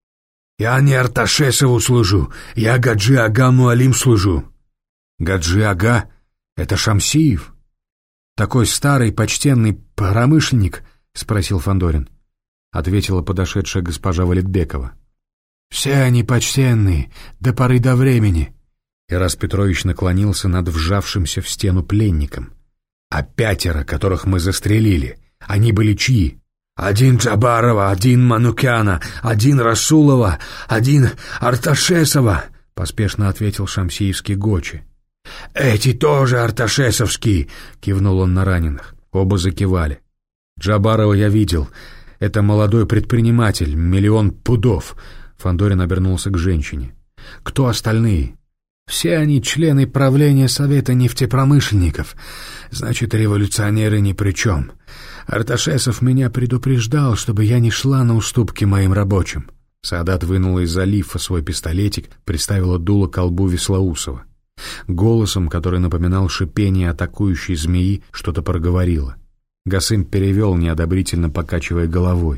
«Я не Арташесову служу, я Гаджи Ага Муалим служу». «Гаджи Ага? Это Шамсиев? Такой старый, почтенный промышленник?» — спросил Фандорин. Ответила подошедшая госпожа Валетбекова. «Все они почтенные, до поры до времени». Ирас Петрович наклонился над вжавшимся в стену пленником. «А 5, которых мы застрелили, они были чьи?» «Один Джабарова, один Манукяна, один Расулова, один Арташесова», — поспешно ответил шамсиевский Гочи. «Эти тоже арташесовские», — кивнул он на раненых. Оба закивали. «Джабарова я видел. Это молодой предприниматель, 1 000 000 пудов». Фандорин обернулся к женщине. «Кто остальные?» «Все они члены правления Совета нефтепромышленников. Значит, революционеры ни при чем. Арташесов меня предупреждал, чтобы я не шла на уступки моим рабочим». Саадат вынула из залифа свой пистолетик, приставила дуло к колбу Вислоусова. Голосом, который напоминал шипение атакующей змеи, что-то проговорила. Гасым перевел, неодобрительно покачивая головой.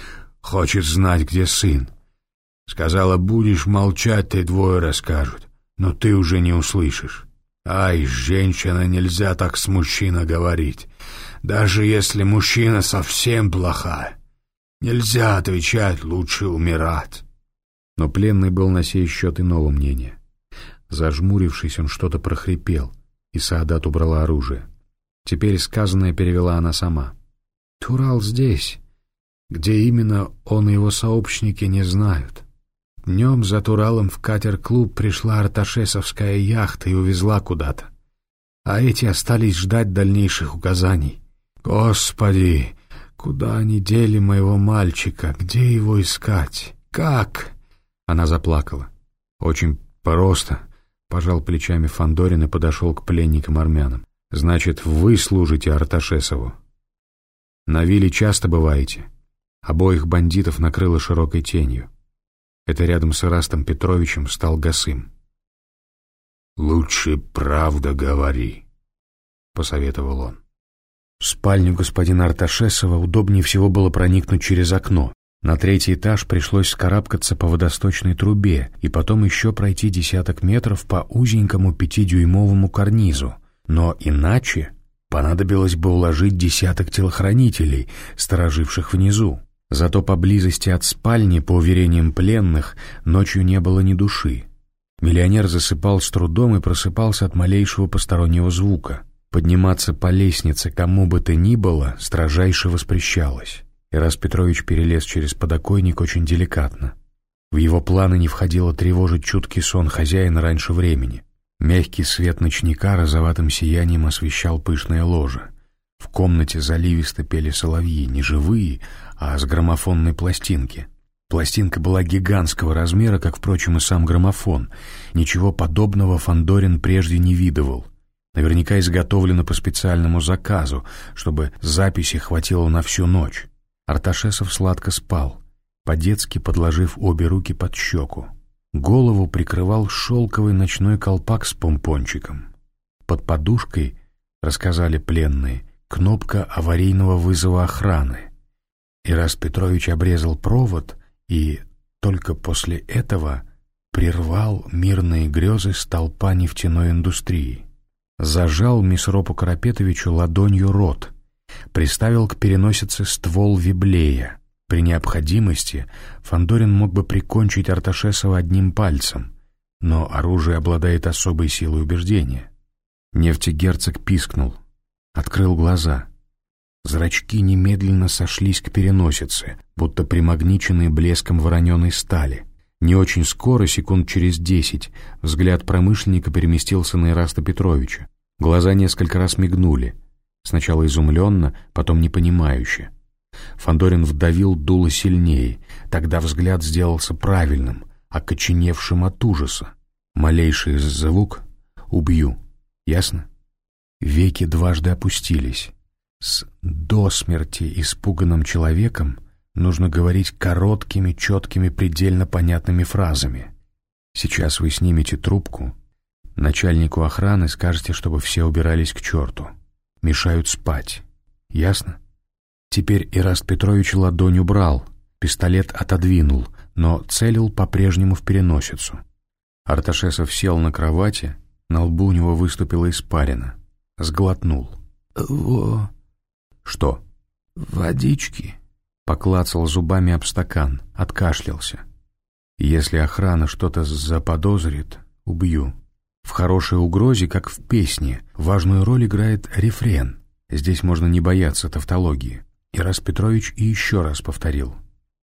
«Хочет знать, где сын. Сказала, будешь молчать, ты 2 расскажут, но ты уже не услышишь. Ай, женщина, нельзя так с мужчиной говорить, даже если мужчина совсем плохая. Нельзя отвечать, лучше умирать». Но пленный был на сей счет иного мнения. Зажмурившись, он что-то прохрипел, и Саадат убрала оружие. Теперь сказанное перевела она сама. «Турал здесь. Где именно он и его сообщники не знают. Днем за Туралом в катер-клуб пришла арташесовская яхта и увезла куда-то. А эти остались ждать дальнейших указаний. Господи, куда они дели моего мальчика? Где его искать? Как?» Она заплакала. «Очень просто», — пожал плечами Фандорин и подошел к пленникам-армянам. «Значит, вы служите Арташесову? На вилле часто бываете?» Обоих бандитов накрыло широкой тенью. Это рядом с Ирастом Петровичем стал Гасым. «Лучше правда говори», — посоветовал он. В спальню господина Арташесова удобнее всего было проникнуть через окно. На 3-й этаж пришлось скарабкаться по водосточной трубе и потом еще пройти 10 метров по узенькому 5-дюймовому карнизу. Но иначе понадобилось бы уложить 10 телохранителей, стороживших внизу. Зато поблизости от спальни, по уверениям пленных, ночью не было ни души. Миллионер засыпал с трудом и просыпался от малейшего постороннего звука. Подниматься по лестнице кому бы то ни было строжайше воспрещалось. Ирас Петрович перелез через подоконник очень деликатно. В его планы не входило тревожить чуткий сон хозяина раньше времени. Мягкий свет ночника розоватым сиянием освещал пышное ложе. В комнате заливисто пели соловьи, не живые, а с граммофонной пластинки. Пластинка была гигантского размера, как, впрочем, и сам граммофон. Ничего подобного Фандорин прежде не видывал. Наверняка изготовлено по специальному заказу, чтобы записи хватило на всю ночь. Арташесов сладко спал, по-детски подложив обе руки под щеку. Голову прикрывал шелковый ночной колпак с помпончиком. Под подушкой, рассказали пленные, кнопка аварийного вызова охраны. Ирас Петрович обрезал провод и только после этого прервал мирные грезы столпа нефтяной индустрии. Зажал Месропу Карапетовичу ладонью рот, приставил к переносице ствол виблея. При необходимости Фандорин мог бы прикончить Арташесова одним пальцем, но оружие обладает особой силой убеждения. Нефтегерцог пискнул, открыл глаза. Зрачки немедленно сошлись к переносице, будто примагниченные блеском вороненой стали. Не очень скоро, секунд через 10, взгляд промышленника переместился на Ираста Петровича. Глаза несколько раз мигнули. Сначала изумленно, потом непонимающе. Фандорин вдавил дуло сильнее. Тогда взгляд сделался правильным, окоченевшим от ужаса. Малейший звук — убью. Ясно? Веки дважды опустились. С до смерти испуганным человеком нужно говорить короткими, четкими, предельно понятными фразами. Сейчас вы снимете трубку, начальнику охраны скажете, чтобы все убирались к черту. Мешают спать. Ясно? Теперь Ираст Петрович ладонь убрал, пистолет отодвинул, но целил по-прежнему в переносицу. Арташесов сел на кровати, на лбу у него выступила испарина. Сглотнул. «Во...» «Что?» «Водички». Поклацал зубами об стакан, откашлялся. «Если охрана что-то заподозрит, убью». В хорошей угрозе, как в песне, важную роль играет рефрен. Здесь можно не бояться тавтологии. Ираст Петрович и еще раз повторил.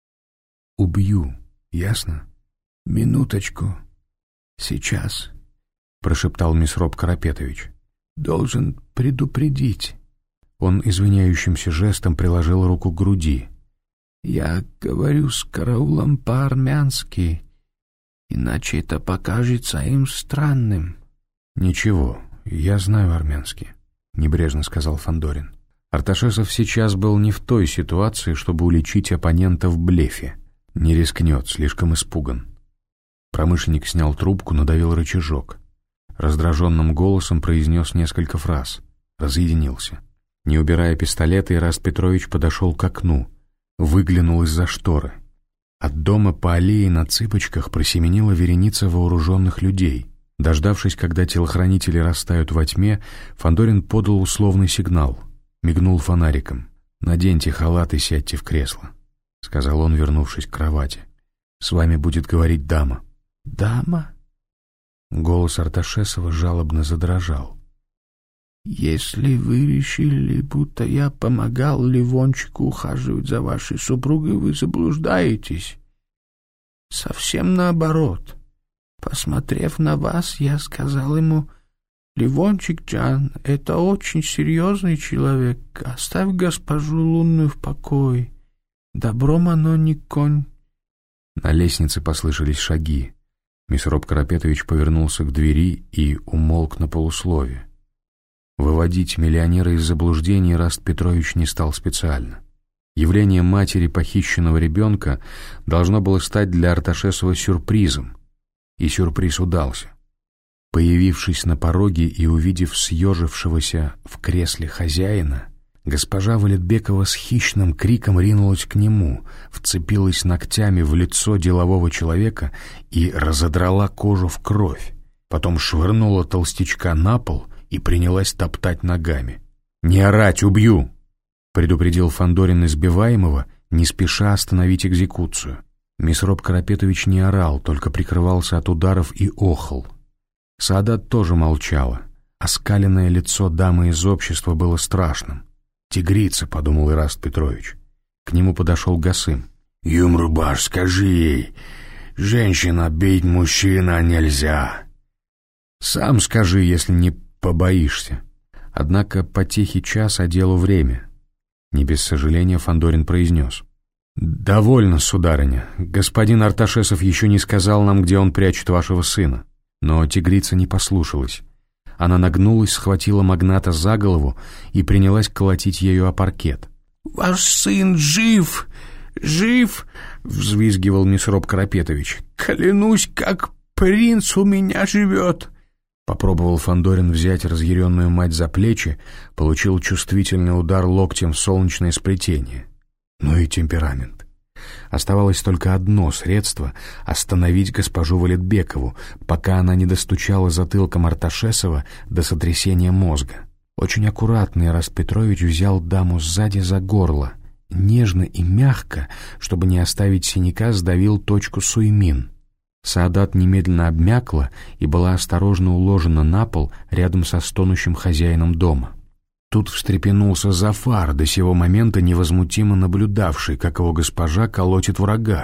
«Убью. Ясно?» «Минуточку. Сейчас», — прошептал Месроп Карапетович. «Должен предупредить». Он извиняющимся жестом приложил руку к груди. «Я говорю с караулом по-армянски, иначе это покажется им странным». «Ничего, я знаю армянский», — небрежно сказал Фандорин. Арташесов сейчас был не в той ситуации, чтобы уличить оппонента в блефе. Не рискнет, слишком испуган. Промышленник снял трубку, надавил рычажок. Раздраженным голосом произнес несколько фраз. Разъединился. Не убирая пистолета, Ираст Петрович подошел к окну, выглянул из-за шторы. От дома по аллее на цыпочках просеменила вереница вооруженных людей. Дождавшись, когда телохранители растают во тьме, Фандорин подал условный сигнал. Мигнул фонариком. «Наденьте халат и сядьте в кресло», — сказал он, вернувшись к кровати. «С вами будет говорить дама». «Дама?» Голос Арташесова жалобно задрожал. «Если вы решили, будто я помогал Ливончику ухаживать за вашей супругой, вы заблуждаетесь. Совсем наоборот. Посмотрев на вас, я сказал ему: Ливончик-джан, это очень серьезный человек. Оставь госпожу Лунную в покое. Добром оно не конь». На лестнице послышались шаги. Месроп Карапетович повернулся к двери и умолк на полуслове. Выводить миллионера из заблуждений Ираст Петрович не стал специально. Явление матери похищенного ребенка должно было стать для Арташесова сюрпризом. И сюрприз удался. Появившись на пороге и увидев съежившегося в кресле хозяина, госпожа Валетбекова с хищным криком ринулась к нему, вцепилась ногтями в лицо делового человека и разодрала кожу в кровь. Потом швырнула толстячка на пол и принялась топтать ногами. «Не орать, убью!» — предупредил Фандорин избиваемого, не спеша остановить экзекуцию. Месроп Карапетович не орал, только прикрывался от ударов и охал. Саадат тоже молчала. Оскаленное лицо дамы из общества было страшным. «Тигрица», — подумал Ираст Петрович. К нему подошел Гасым. «Юмрубаш, скажи ей, женщина бить мужчина нельзя». «Сам скажи, если не побоишься». Однако потехи час, а делу время. Не без сожаления Фандорин произнес. «Довольно, сударыня. Господин Арташесов еще не сказал нам, где он прячет вашего сына». Но тигрица не послушалась. Она нагнулась, схватила магната за голову и принялась колотить ею о паркет. «Ваш сын жив! Жив!» — взвизгивал Месроп Карапетович. «Клянусь, как принц у меня живет!» Попробовал Фандорин взять разъяренную мать за плечи, получил чувствительный удар локтем в солнечное сплетение. Ну и темперамент. Оставалось только одно средство — остановить госпожу Валетбекову, пока она не достучала затылком Арташесова до сотрясения мозга. Очень аккуратно Ираст Петрович взял даму сзади за горло. Нежно и мягко, чтобы не оставить синяка, сдавил точку Суймин. Саадат немедленно обмякла и была осторожно уложена на пол рядом со стонущим хозяином дома. Тут встрепенулся Зафар, до сего момента невозмутимо наблюдавший, как его госпожа колотит врага,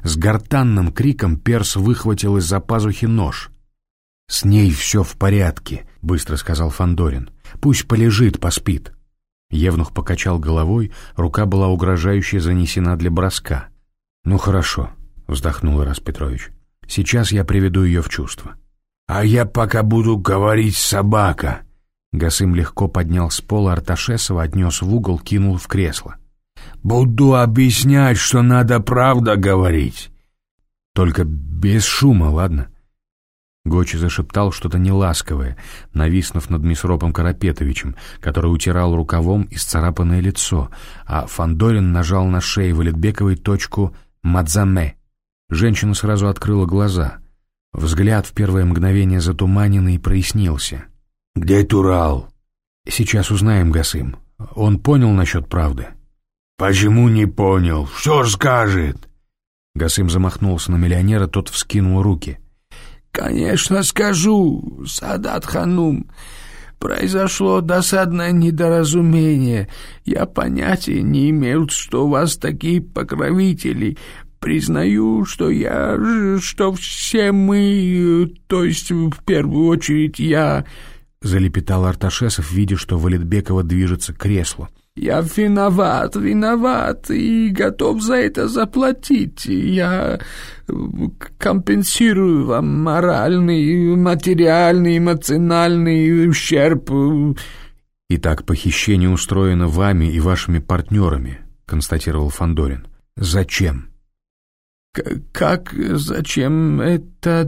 С гортанным криком перс выхватил из-за пазухи нож. «С ней все в порядке», — быстро сказал Фандорин. «Пусть полежит, поспит». Евнух покачал головой, рука была угрожающе занесена для броска. «Ну хорошо», — вздохнул Ирас Петрович. «Сейчас я приведу ее в чувство». «А я пока буду говорить собака». Гасым легко поднял с пола Арташесова, отнес в угол, кинул в кресло. «Буду объяснять, что надо правда говорить». «Только без шума, ладно?» Гочи зашептал что-то неласковое, нависнув над Месропом Карапетовичем, который утирал рукавом исцарапанное лицо, а Фандорин нажал на шее Валетбековой точку «Мадзаме». Женщина сразу открыла глаза. Взгляд в первое мгновение затуманенный прояснился. «Где Турал?» «Сейчас узнаем, Гасым. Он понял насчет правды?» «Почему не понял? Что скажет?» Гасым замахнулся на миллионера, тот вскинул руки. «Конечно скажу, Садат Ханум. Произошло досадное недоразумение. Я понятия не имел, что у вас такие покровители. Признаю, что все мы, то есть в первую очередь я...» Залепетал Арташесов, видя, что Валетбекова движется к креслу. «Я виноват и готов за это заплатить. Я компенсирую вам моральный, материальный, эмоциональный ущерб». «Итак, похищение устроено вами и вашими партнерами», — констатировал Фандорин. «Зачем?» «Как зачем это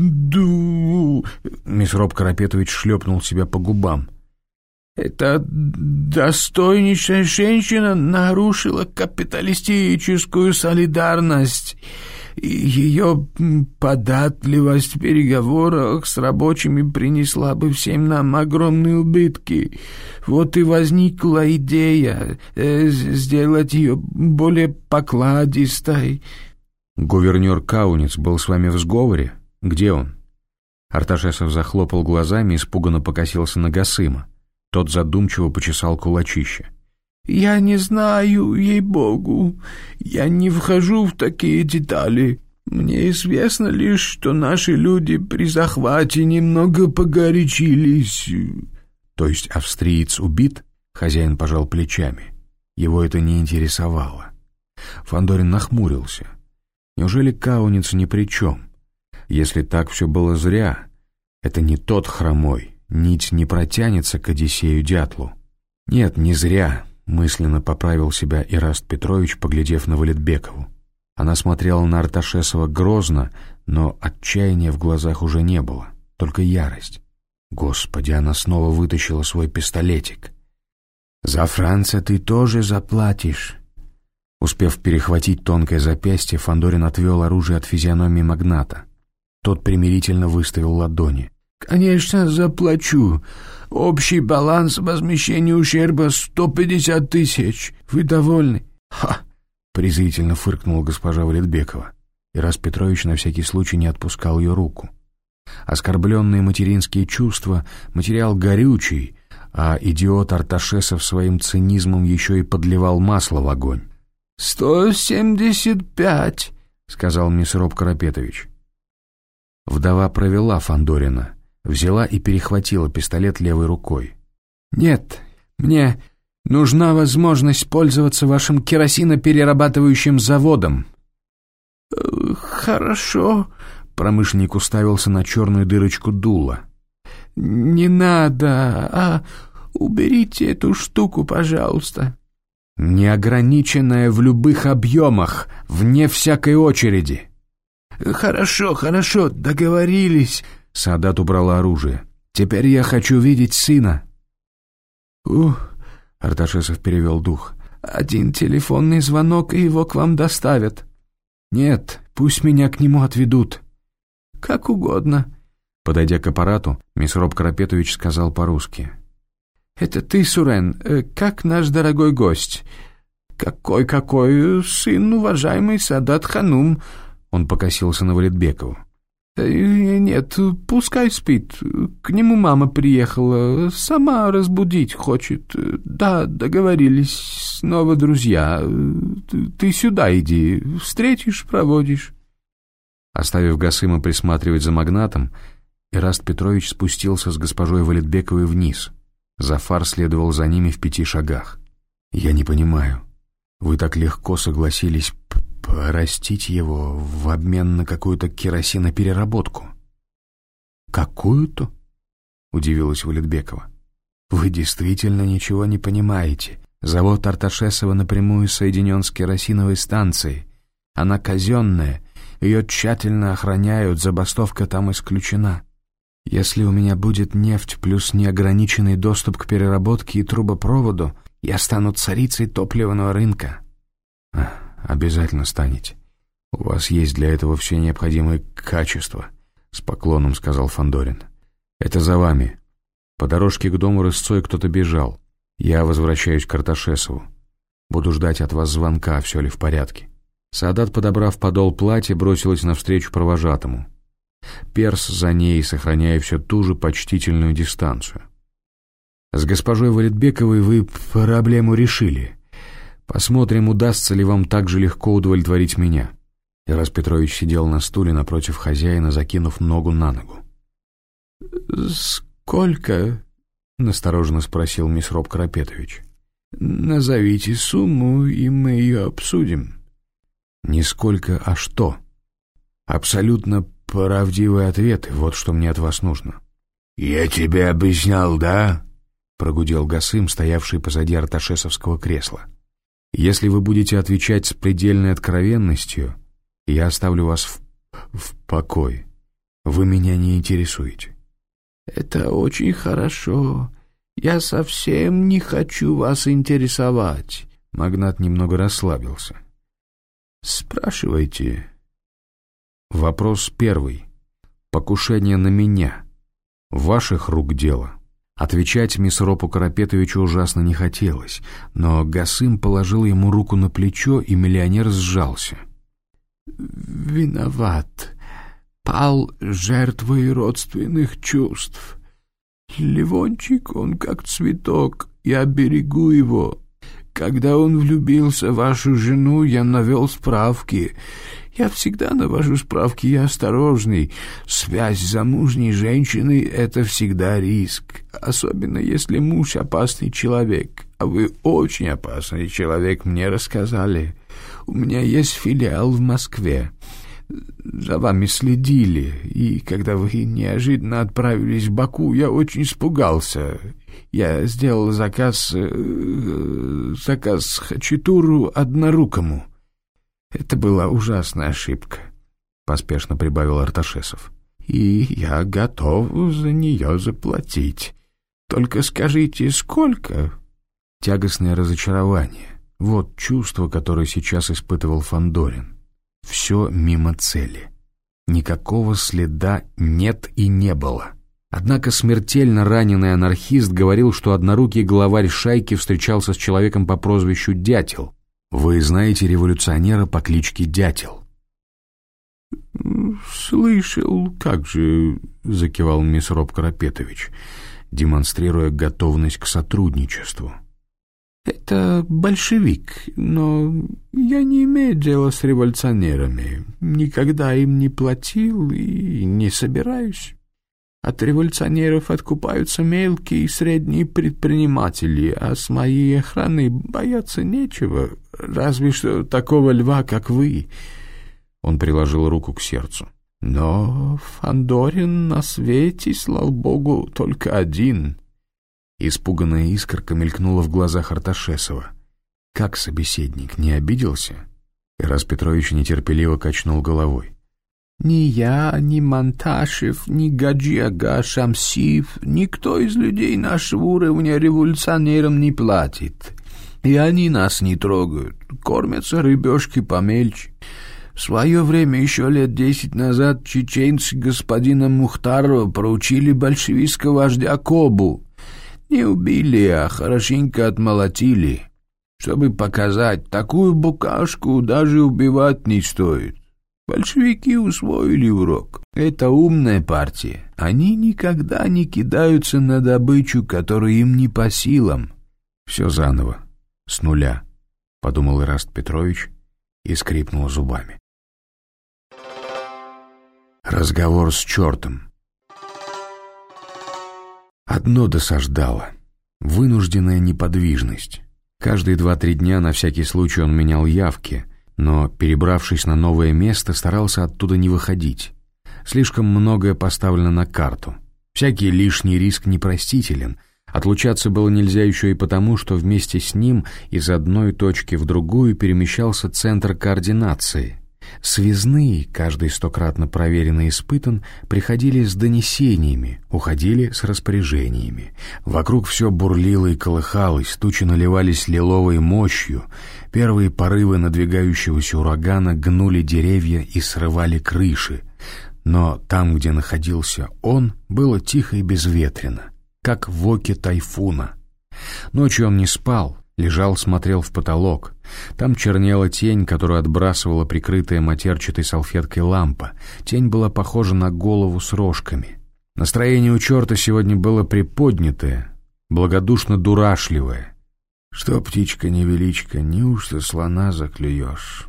Месроп Карапетович шлепнул себя по губам. «Эта достойнейшая женщина нарушила капиталистическую солидарность. Ее податливость в переговорах с рабочими принесла бы всем нам огромные убытки. Вот и возникла идея сделать ее более покладистой». «Гувернер Кауниц был с вами в сговоре? Где он?» Арташесов захлопал глазами и испуганно покосился на Гасыма. Тот задумчиво почесал кулачище. «Я не знаю, ей-богу. Я не вхожу в такие детали. Мне известно лишь, что наши люди при захвате немного погорячились». «То есть австриец убит?» Хозяин пожал плечами. Его это не интересовало. Фандорин нахмурился. Неужели Кауниц ни при чем? Если так все было зря, это не тот хромой, нить не протянется к Одиссею-дятлу. Нет, не зря, мысленно поправил себя Ираст Петрович, поглядев на Валетбекову. Она смотрела на Арташесова грозно, но отчаяния в глазах уже не было, только ярость. Господи, она снова вытащила свой пистолетик. «За Франца ты тоже заплатишь». Успев перехватить тонкое запястье, Фандорин отвел оружие от физиономии магната. Тот примирительно выставил ладони. «Конечно, заплачу. Общий баланс возмещения ущерба 150 тысяч. Вы довольны?» «Ха!» — презрительно фыркнула госпожа Валетбекова. Ирас Петрович на всякий случай не отпускал ее руку. Оскорбленные материнские чувства, материал горючий, а идиот Арташесов своим цинизмом еще и подливал масло в огонь. 175, — сказал Месроп Карапетович. Вдова провела Фандорина, взяла и перехватила пистолет левой рукой. «Нет, мне нужна возможность пользоваться вашим керосиноперерабатывающим заводом». «Хорошо», — промышленник уставился на черную дырочку дула. «Не надо, уберите эту штуку, пожалуйста». «Неограниченная в любых объемах, вне всякой очереди». «Хорошо, договорились». Саадат убрала оружие. «Теперь я хочу видеть сына». Арташесов перевел дух. «Один телефонный звонок, и его к вам доставят». «Нет, пусть меня к нему отведут». «Как угодно». Подойдя к аппарату, Месроп Карапетович сказал по-русски. «Это ты, Сурен, как наш дорогой гость?» «Какой сын, уважаемый Садат Ханум?» Он покосился на Валетбекову. Нет, пускай спит. К нему мама приехала, сама разбудить хочет. Да, договорились, снова друзья. Ты сюда иди, встретишь, проводишь». Оставив Гасыма присматривать за магнатом, Ираст Петрович спустился с госпожой Валетбековой вниз. Зафар следовал за ними в 5 шагах. «Я не понимаю. Вы так легко согласились простить его в обмен на какую-то керосинопереработку». «Какую-то?» — удивилась Валетбекова. «Вы действительно ничего не понимаете. Завод Арташесова напрямую соединен с керосиновой станцией. Она казенная, ее тщательно охраняют, забастовка там исключена. Если у меня будет нефть плюс неограниченный доступ к переработке и трубопроводу, я стану царицей топливного рынка». «Обязательно станете. У вас есть для этого все необходимые качества», — с поклоном сказал Фандорин. «Это за вами. По дорожке к дому рысцой кто-то бежал. Я возвращаюсь к Арташесову. Буду ждать от вас звонка, все ли в порядке». Саадат, подобрав подол платья, бросилась навстречу провожатому. Перс за ней, сохраняя все ту же почтительную дистанцию. «С госпожой Валетбековой вы проблему решили. Посмотрим, удастся ли вам так же легко удовлетворить меня». Ираст Петрович сидел на стуле напротив хозяина, закинув ногу на ногу. «Сколько?» — настороженно спросил Месроп Карапетович. «Назовите сумму, и мы ее обсудим». «Не сколько, а что? Абсолютно правдивые ответы, вот что мне от вас нужно». «Я тебе объяснял, да?» — прогудел Гасым, стоявший позади арташесовского кресла. «Если вы будете отвечать с предельной откровенностью, я оставлю вас в покое. Вы меня не интересуете». «Это очень хорошо. Я совсем не хочу вас интересовать». Магнат немного расслабился. «Спрашивайте». «Вопрос первый. Покушение на меня. Ваших рук дело». Отвечать Месропу Карапетовичу ужасно не хотелось, но Гасым положил ему руку на плечо, и миллионер сжался. «Виноват. Пал жертвой родственных чувств. Ливончик, он как цветок, я берегу его. Когда он влюбился в вашу жену, я навел справки. Я всегда навожу справки, я осторожный. Связь с замужней женщиной — это всегда риск, особенно если муж опасный человек. А вы очень опасный человек, мне рассказали. У меня есть филиал в Москве. За вами следили, и когда вы неожиданно отправились в Баку, я очень испугался. Я сделал заказ хачатуру однорукому. Это была ужасная ошибка», — поспешно прибавил Арташесов. «И я готов за нее заплатить. Только скажите, сколько?» Тягостное разочарование — вот чувство, которое сейчас испытывал Фандорин. Все мимо цели. Никакого следа нет и не было. Однако смертельно раненый анархист говорил, что однорукий главарь шайки встречался с человеком по прозвищу Дятел. Вы знаете революционера по кличке Дятел? «Слышал, как же», — закивал Месроп Карапетович, демонстрируя готовность к сотрудничеству. «Это большевик, но я не имею дела с революционерами. Никогда им не платил и не собираюсь. От революционеров откупаются мелкие и средние предприниматели, а с моей охраной бояться нечего, разве что такого льва, как вы». Он приложил руку к сердцу. «Но Фандорин на свете, слава богу, только один». Испуганная искорка мелькнула в глазах Арташесова. Как собеседник, не обиделся? Ираст Петрович нетерпеливо качнул головой. «Ни я, ни Монташев, ни Гаджи-ага Шамсиев, никто из людей нашего уровня революционерам не платит. И они нас не трогают, кормятся рыбешки помельче. В свое время, еще лет 10 назад, чеченцы господина Мухтарова проучили большевистского вождя Кобу. Не убили, а хорошенько отмолотили. Чтобы показать, такую букашку даже убивать не стоит. Большевики усвоили урок». Это умная партия. Они никогда не кидаются на добычу, которая им не по силам. Все заново, с нуля, подумал Ираст Петрович и скрипнул зубами. Разговор с чертом. Одно досаждало — вынужденная неподвижность. Каждые 2-3 дня на всякий случай он менял явки, но, перебравшись на новое место, старался оттуда не выходить. Слишком многое поставлено на карту. Всякий лишний риск непростителен. Отлучаться было нельзя еще и потому, что вместе с ним из одной точки в другую перемещался центр координации. Связные, каждый 100-кратно проверен и испытан, приходили с донесениями, уходили с распоряжениями. Вокруг все бурлило и колыхалось, тучи наливались лиловой мощью, первые порывы надвигающегося урагана гнули деревья и срывали крыши. Но там, где находился он, было тихо и безветренно, как в оке тайфуна. Ночью он не спал, лежал, смотрел в потолок. Там чернела тень, которую отбрасывала прикрытая матерчатой салфеткой лампа. Тень была похожа на голову с рожками. Настроение у черта сегодня было приподнятое, благодушно-дурашливое. «Что, птичка-невеличка, неужто слона заклюешь?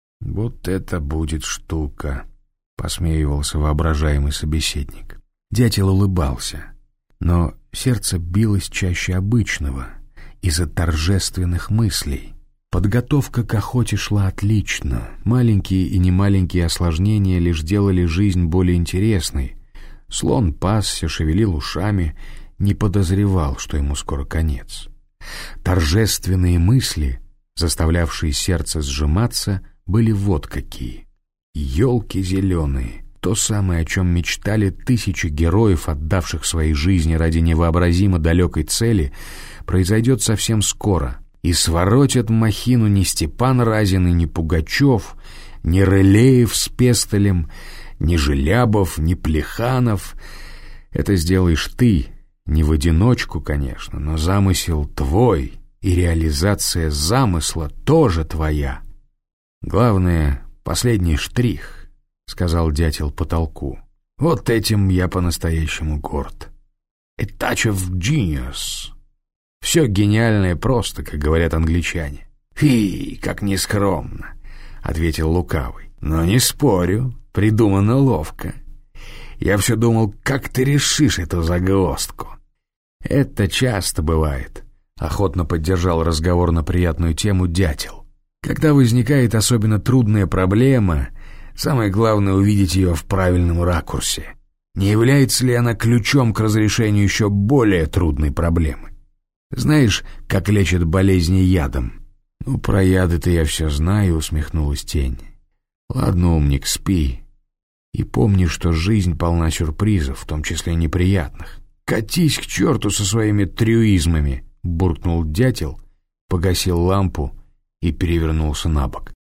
Вот это будет штука!» — посмеивался воображаемый собеседник. Дятел улыбался, но сердце билось чаще обычного из-за торжественных мыслей. Подготовка к охоте шла отлично. Маленькие и немаленькие осложнения лишь делали жизнь более интересной. Слон пасся, шевелил ушами, не подозревал, что ему скоро конец. Торжественные мысли, заставлявшие сердце сжиматься, были вот какие. Елки зеленые, то самое, о чем мечтали тысячи героев, отдавших свои жизни ради невообразимо далекой цели, произойдет совсем скоро. И своротят махину не Степан Разин и не Пугачев, не Рылеев с Пестелем, не Желябов, не Плеханов. Это сделаешь ты, не в одиночку, конечно, но замысел твой, и реализация замысла тоже твоя. Главное, последний штрих, — сказал дятел потолку. Вот этим я по-настоящему горд. A touch of genius. Все гениальное просто, как говорят англичане. «Фи, как нескромно», — ответил лукавый. «Но не спорю, придумано ловко. Я все думал, как ты решишь эту загвоздку». «Это часто бывает», — охотно поддержал разговор на приятную тему дятел. «Когда возникает особенно трудная проблема, самое главное — увидеть ее в правильном ракурсе. Не является ли она ключом к разрешению еще более трудной проблемы? Знаешь, как лечат болезни ядом?» «Ну, про яды-то я все знаю», — усмехнулась тень. «Ладно, умник, спи. И помни, что жизнь полна сюрпризов, в том числе неприятных. Катись к черту со своими трюизмами», — буркнул дятел, погасил лампу и перевернулся на бок.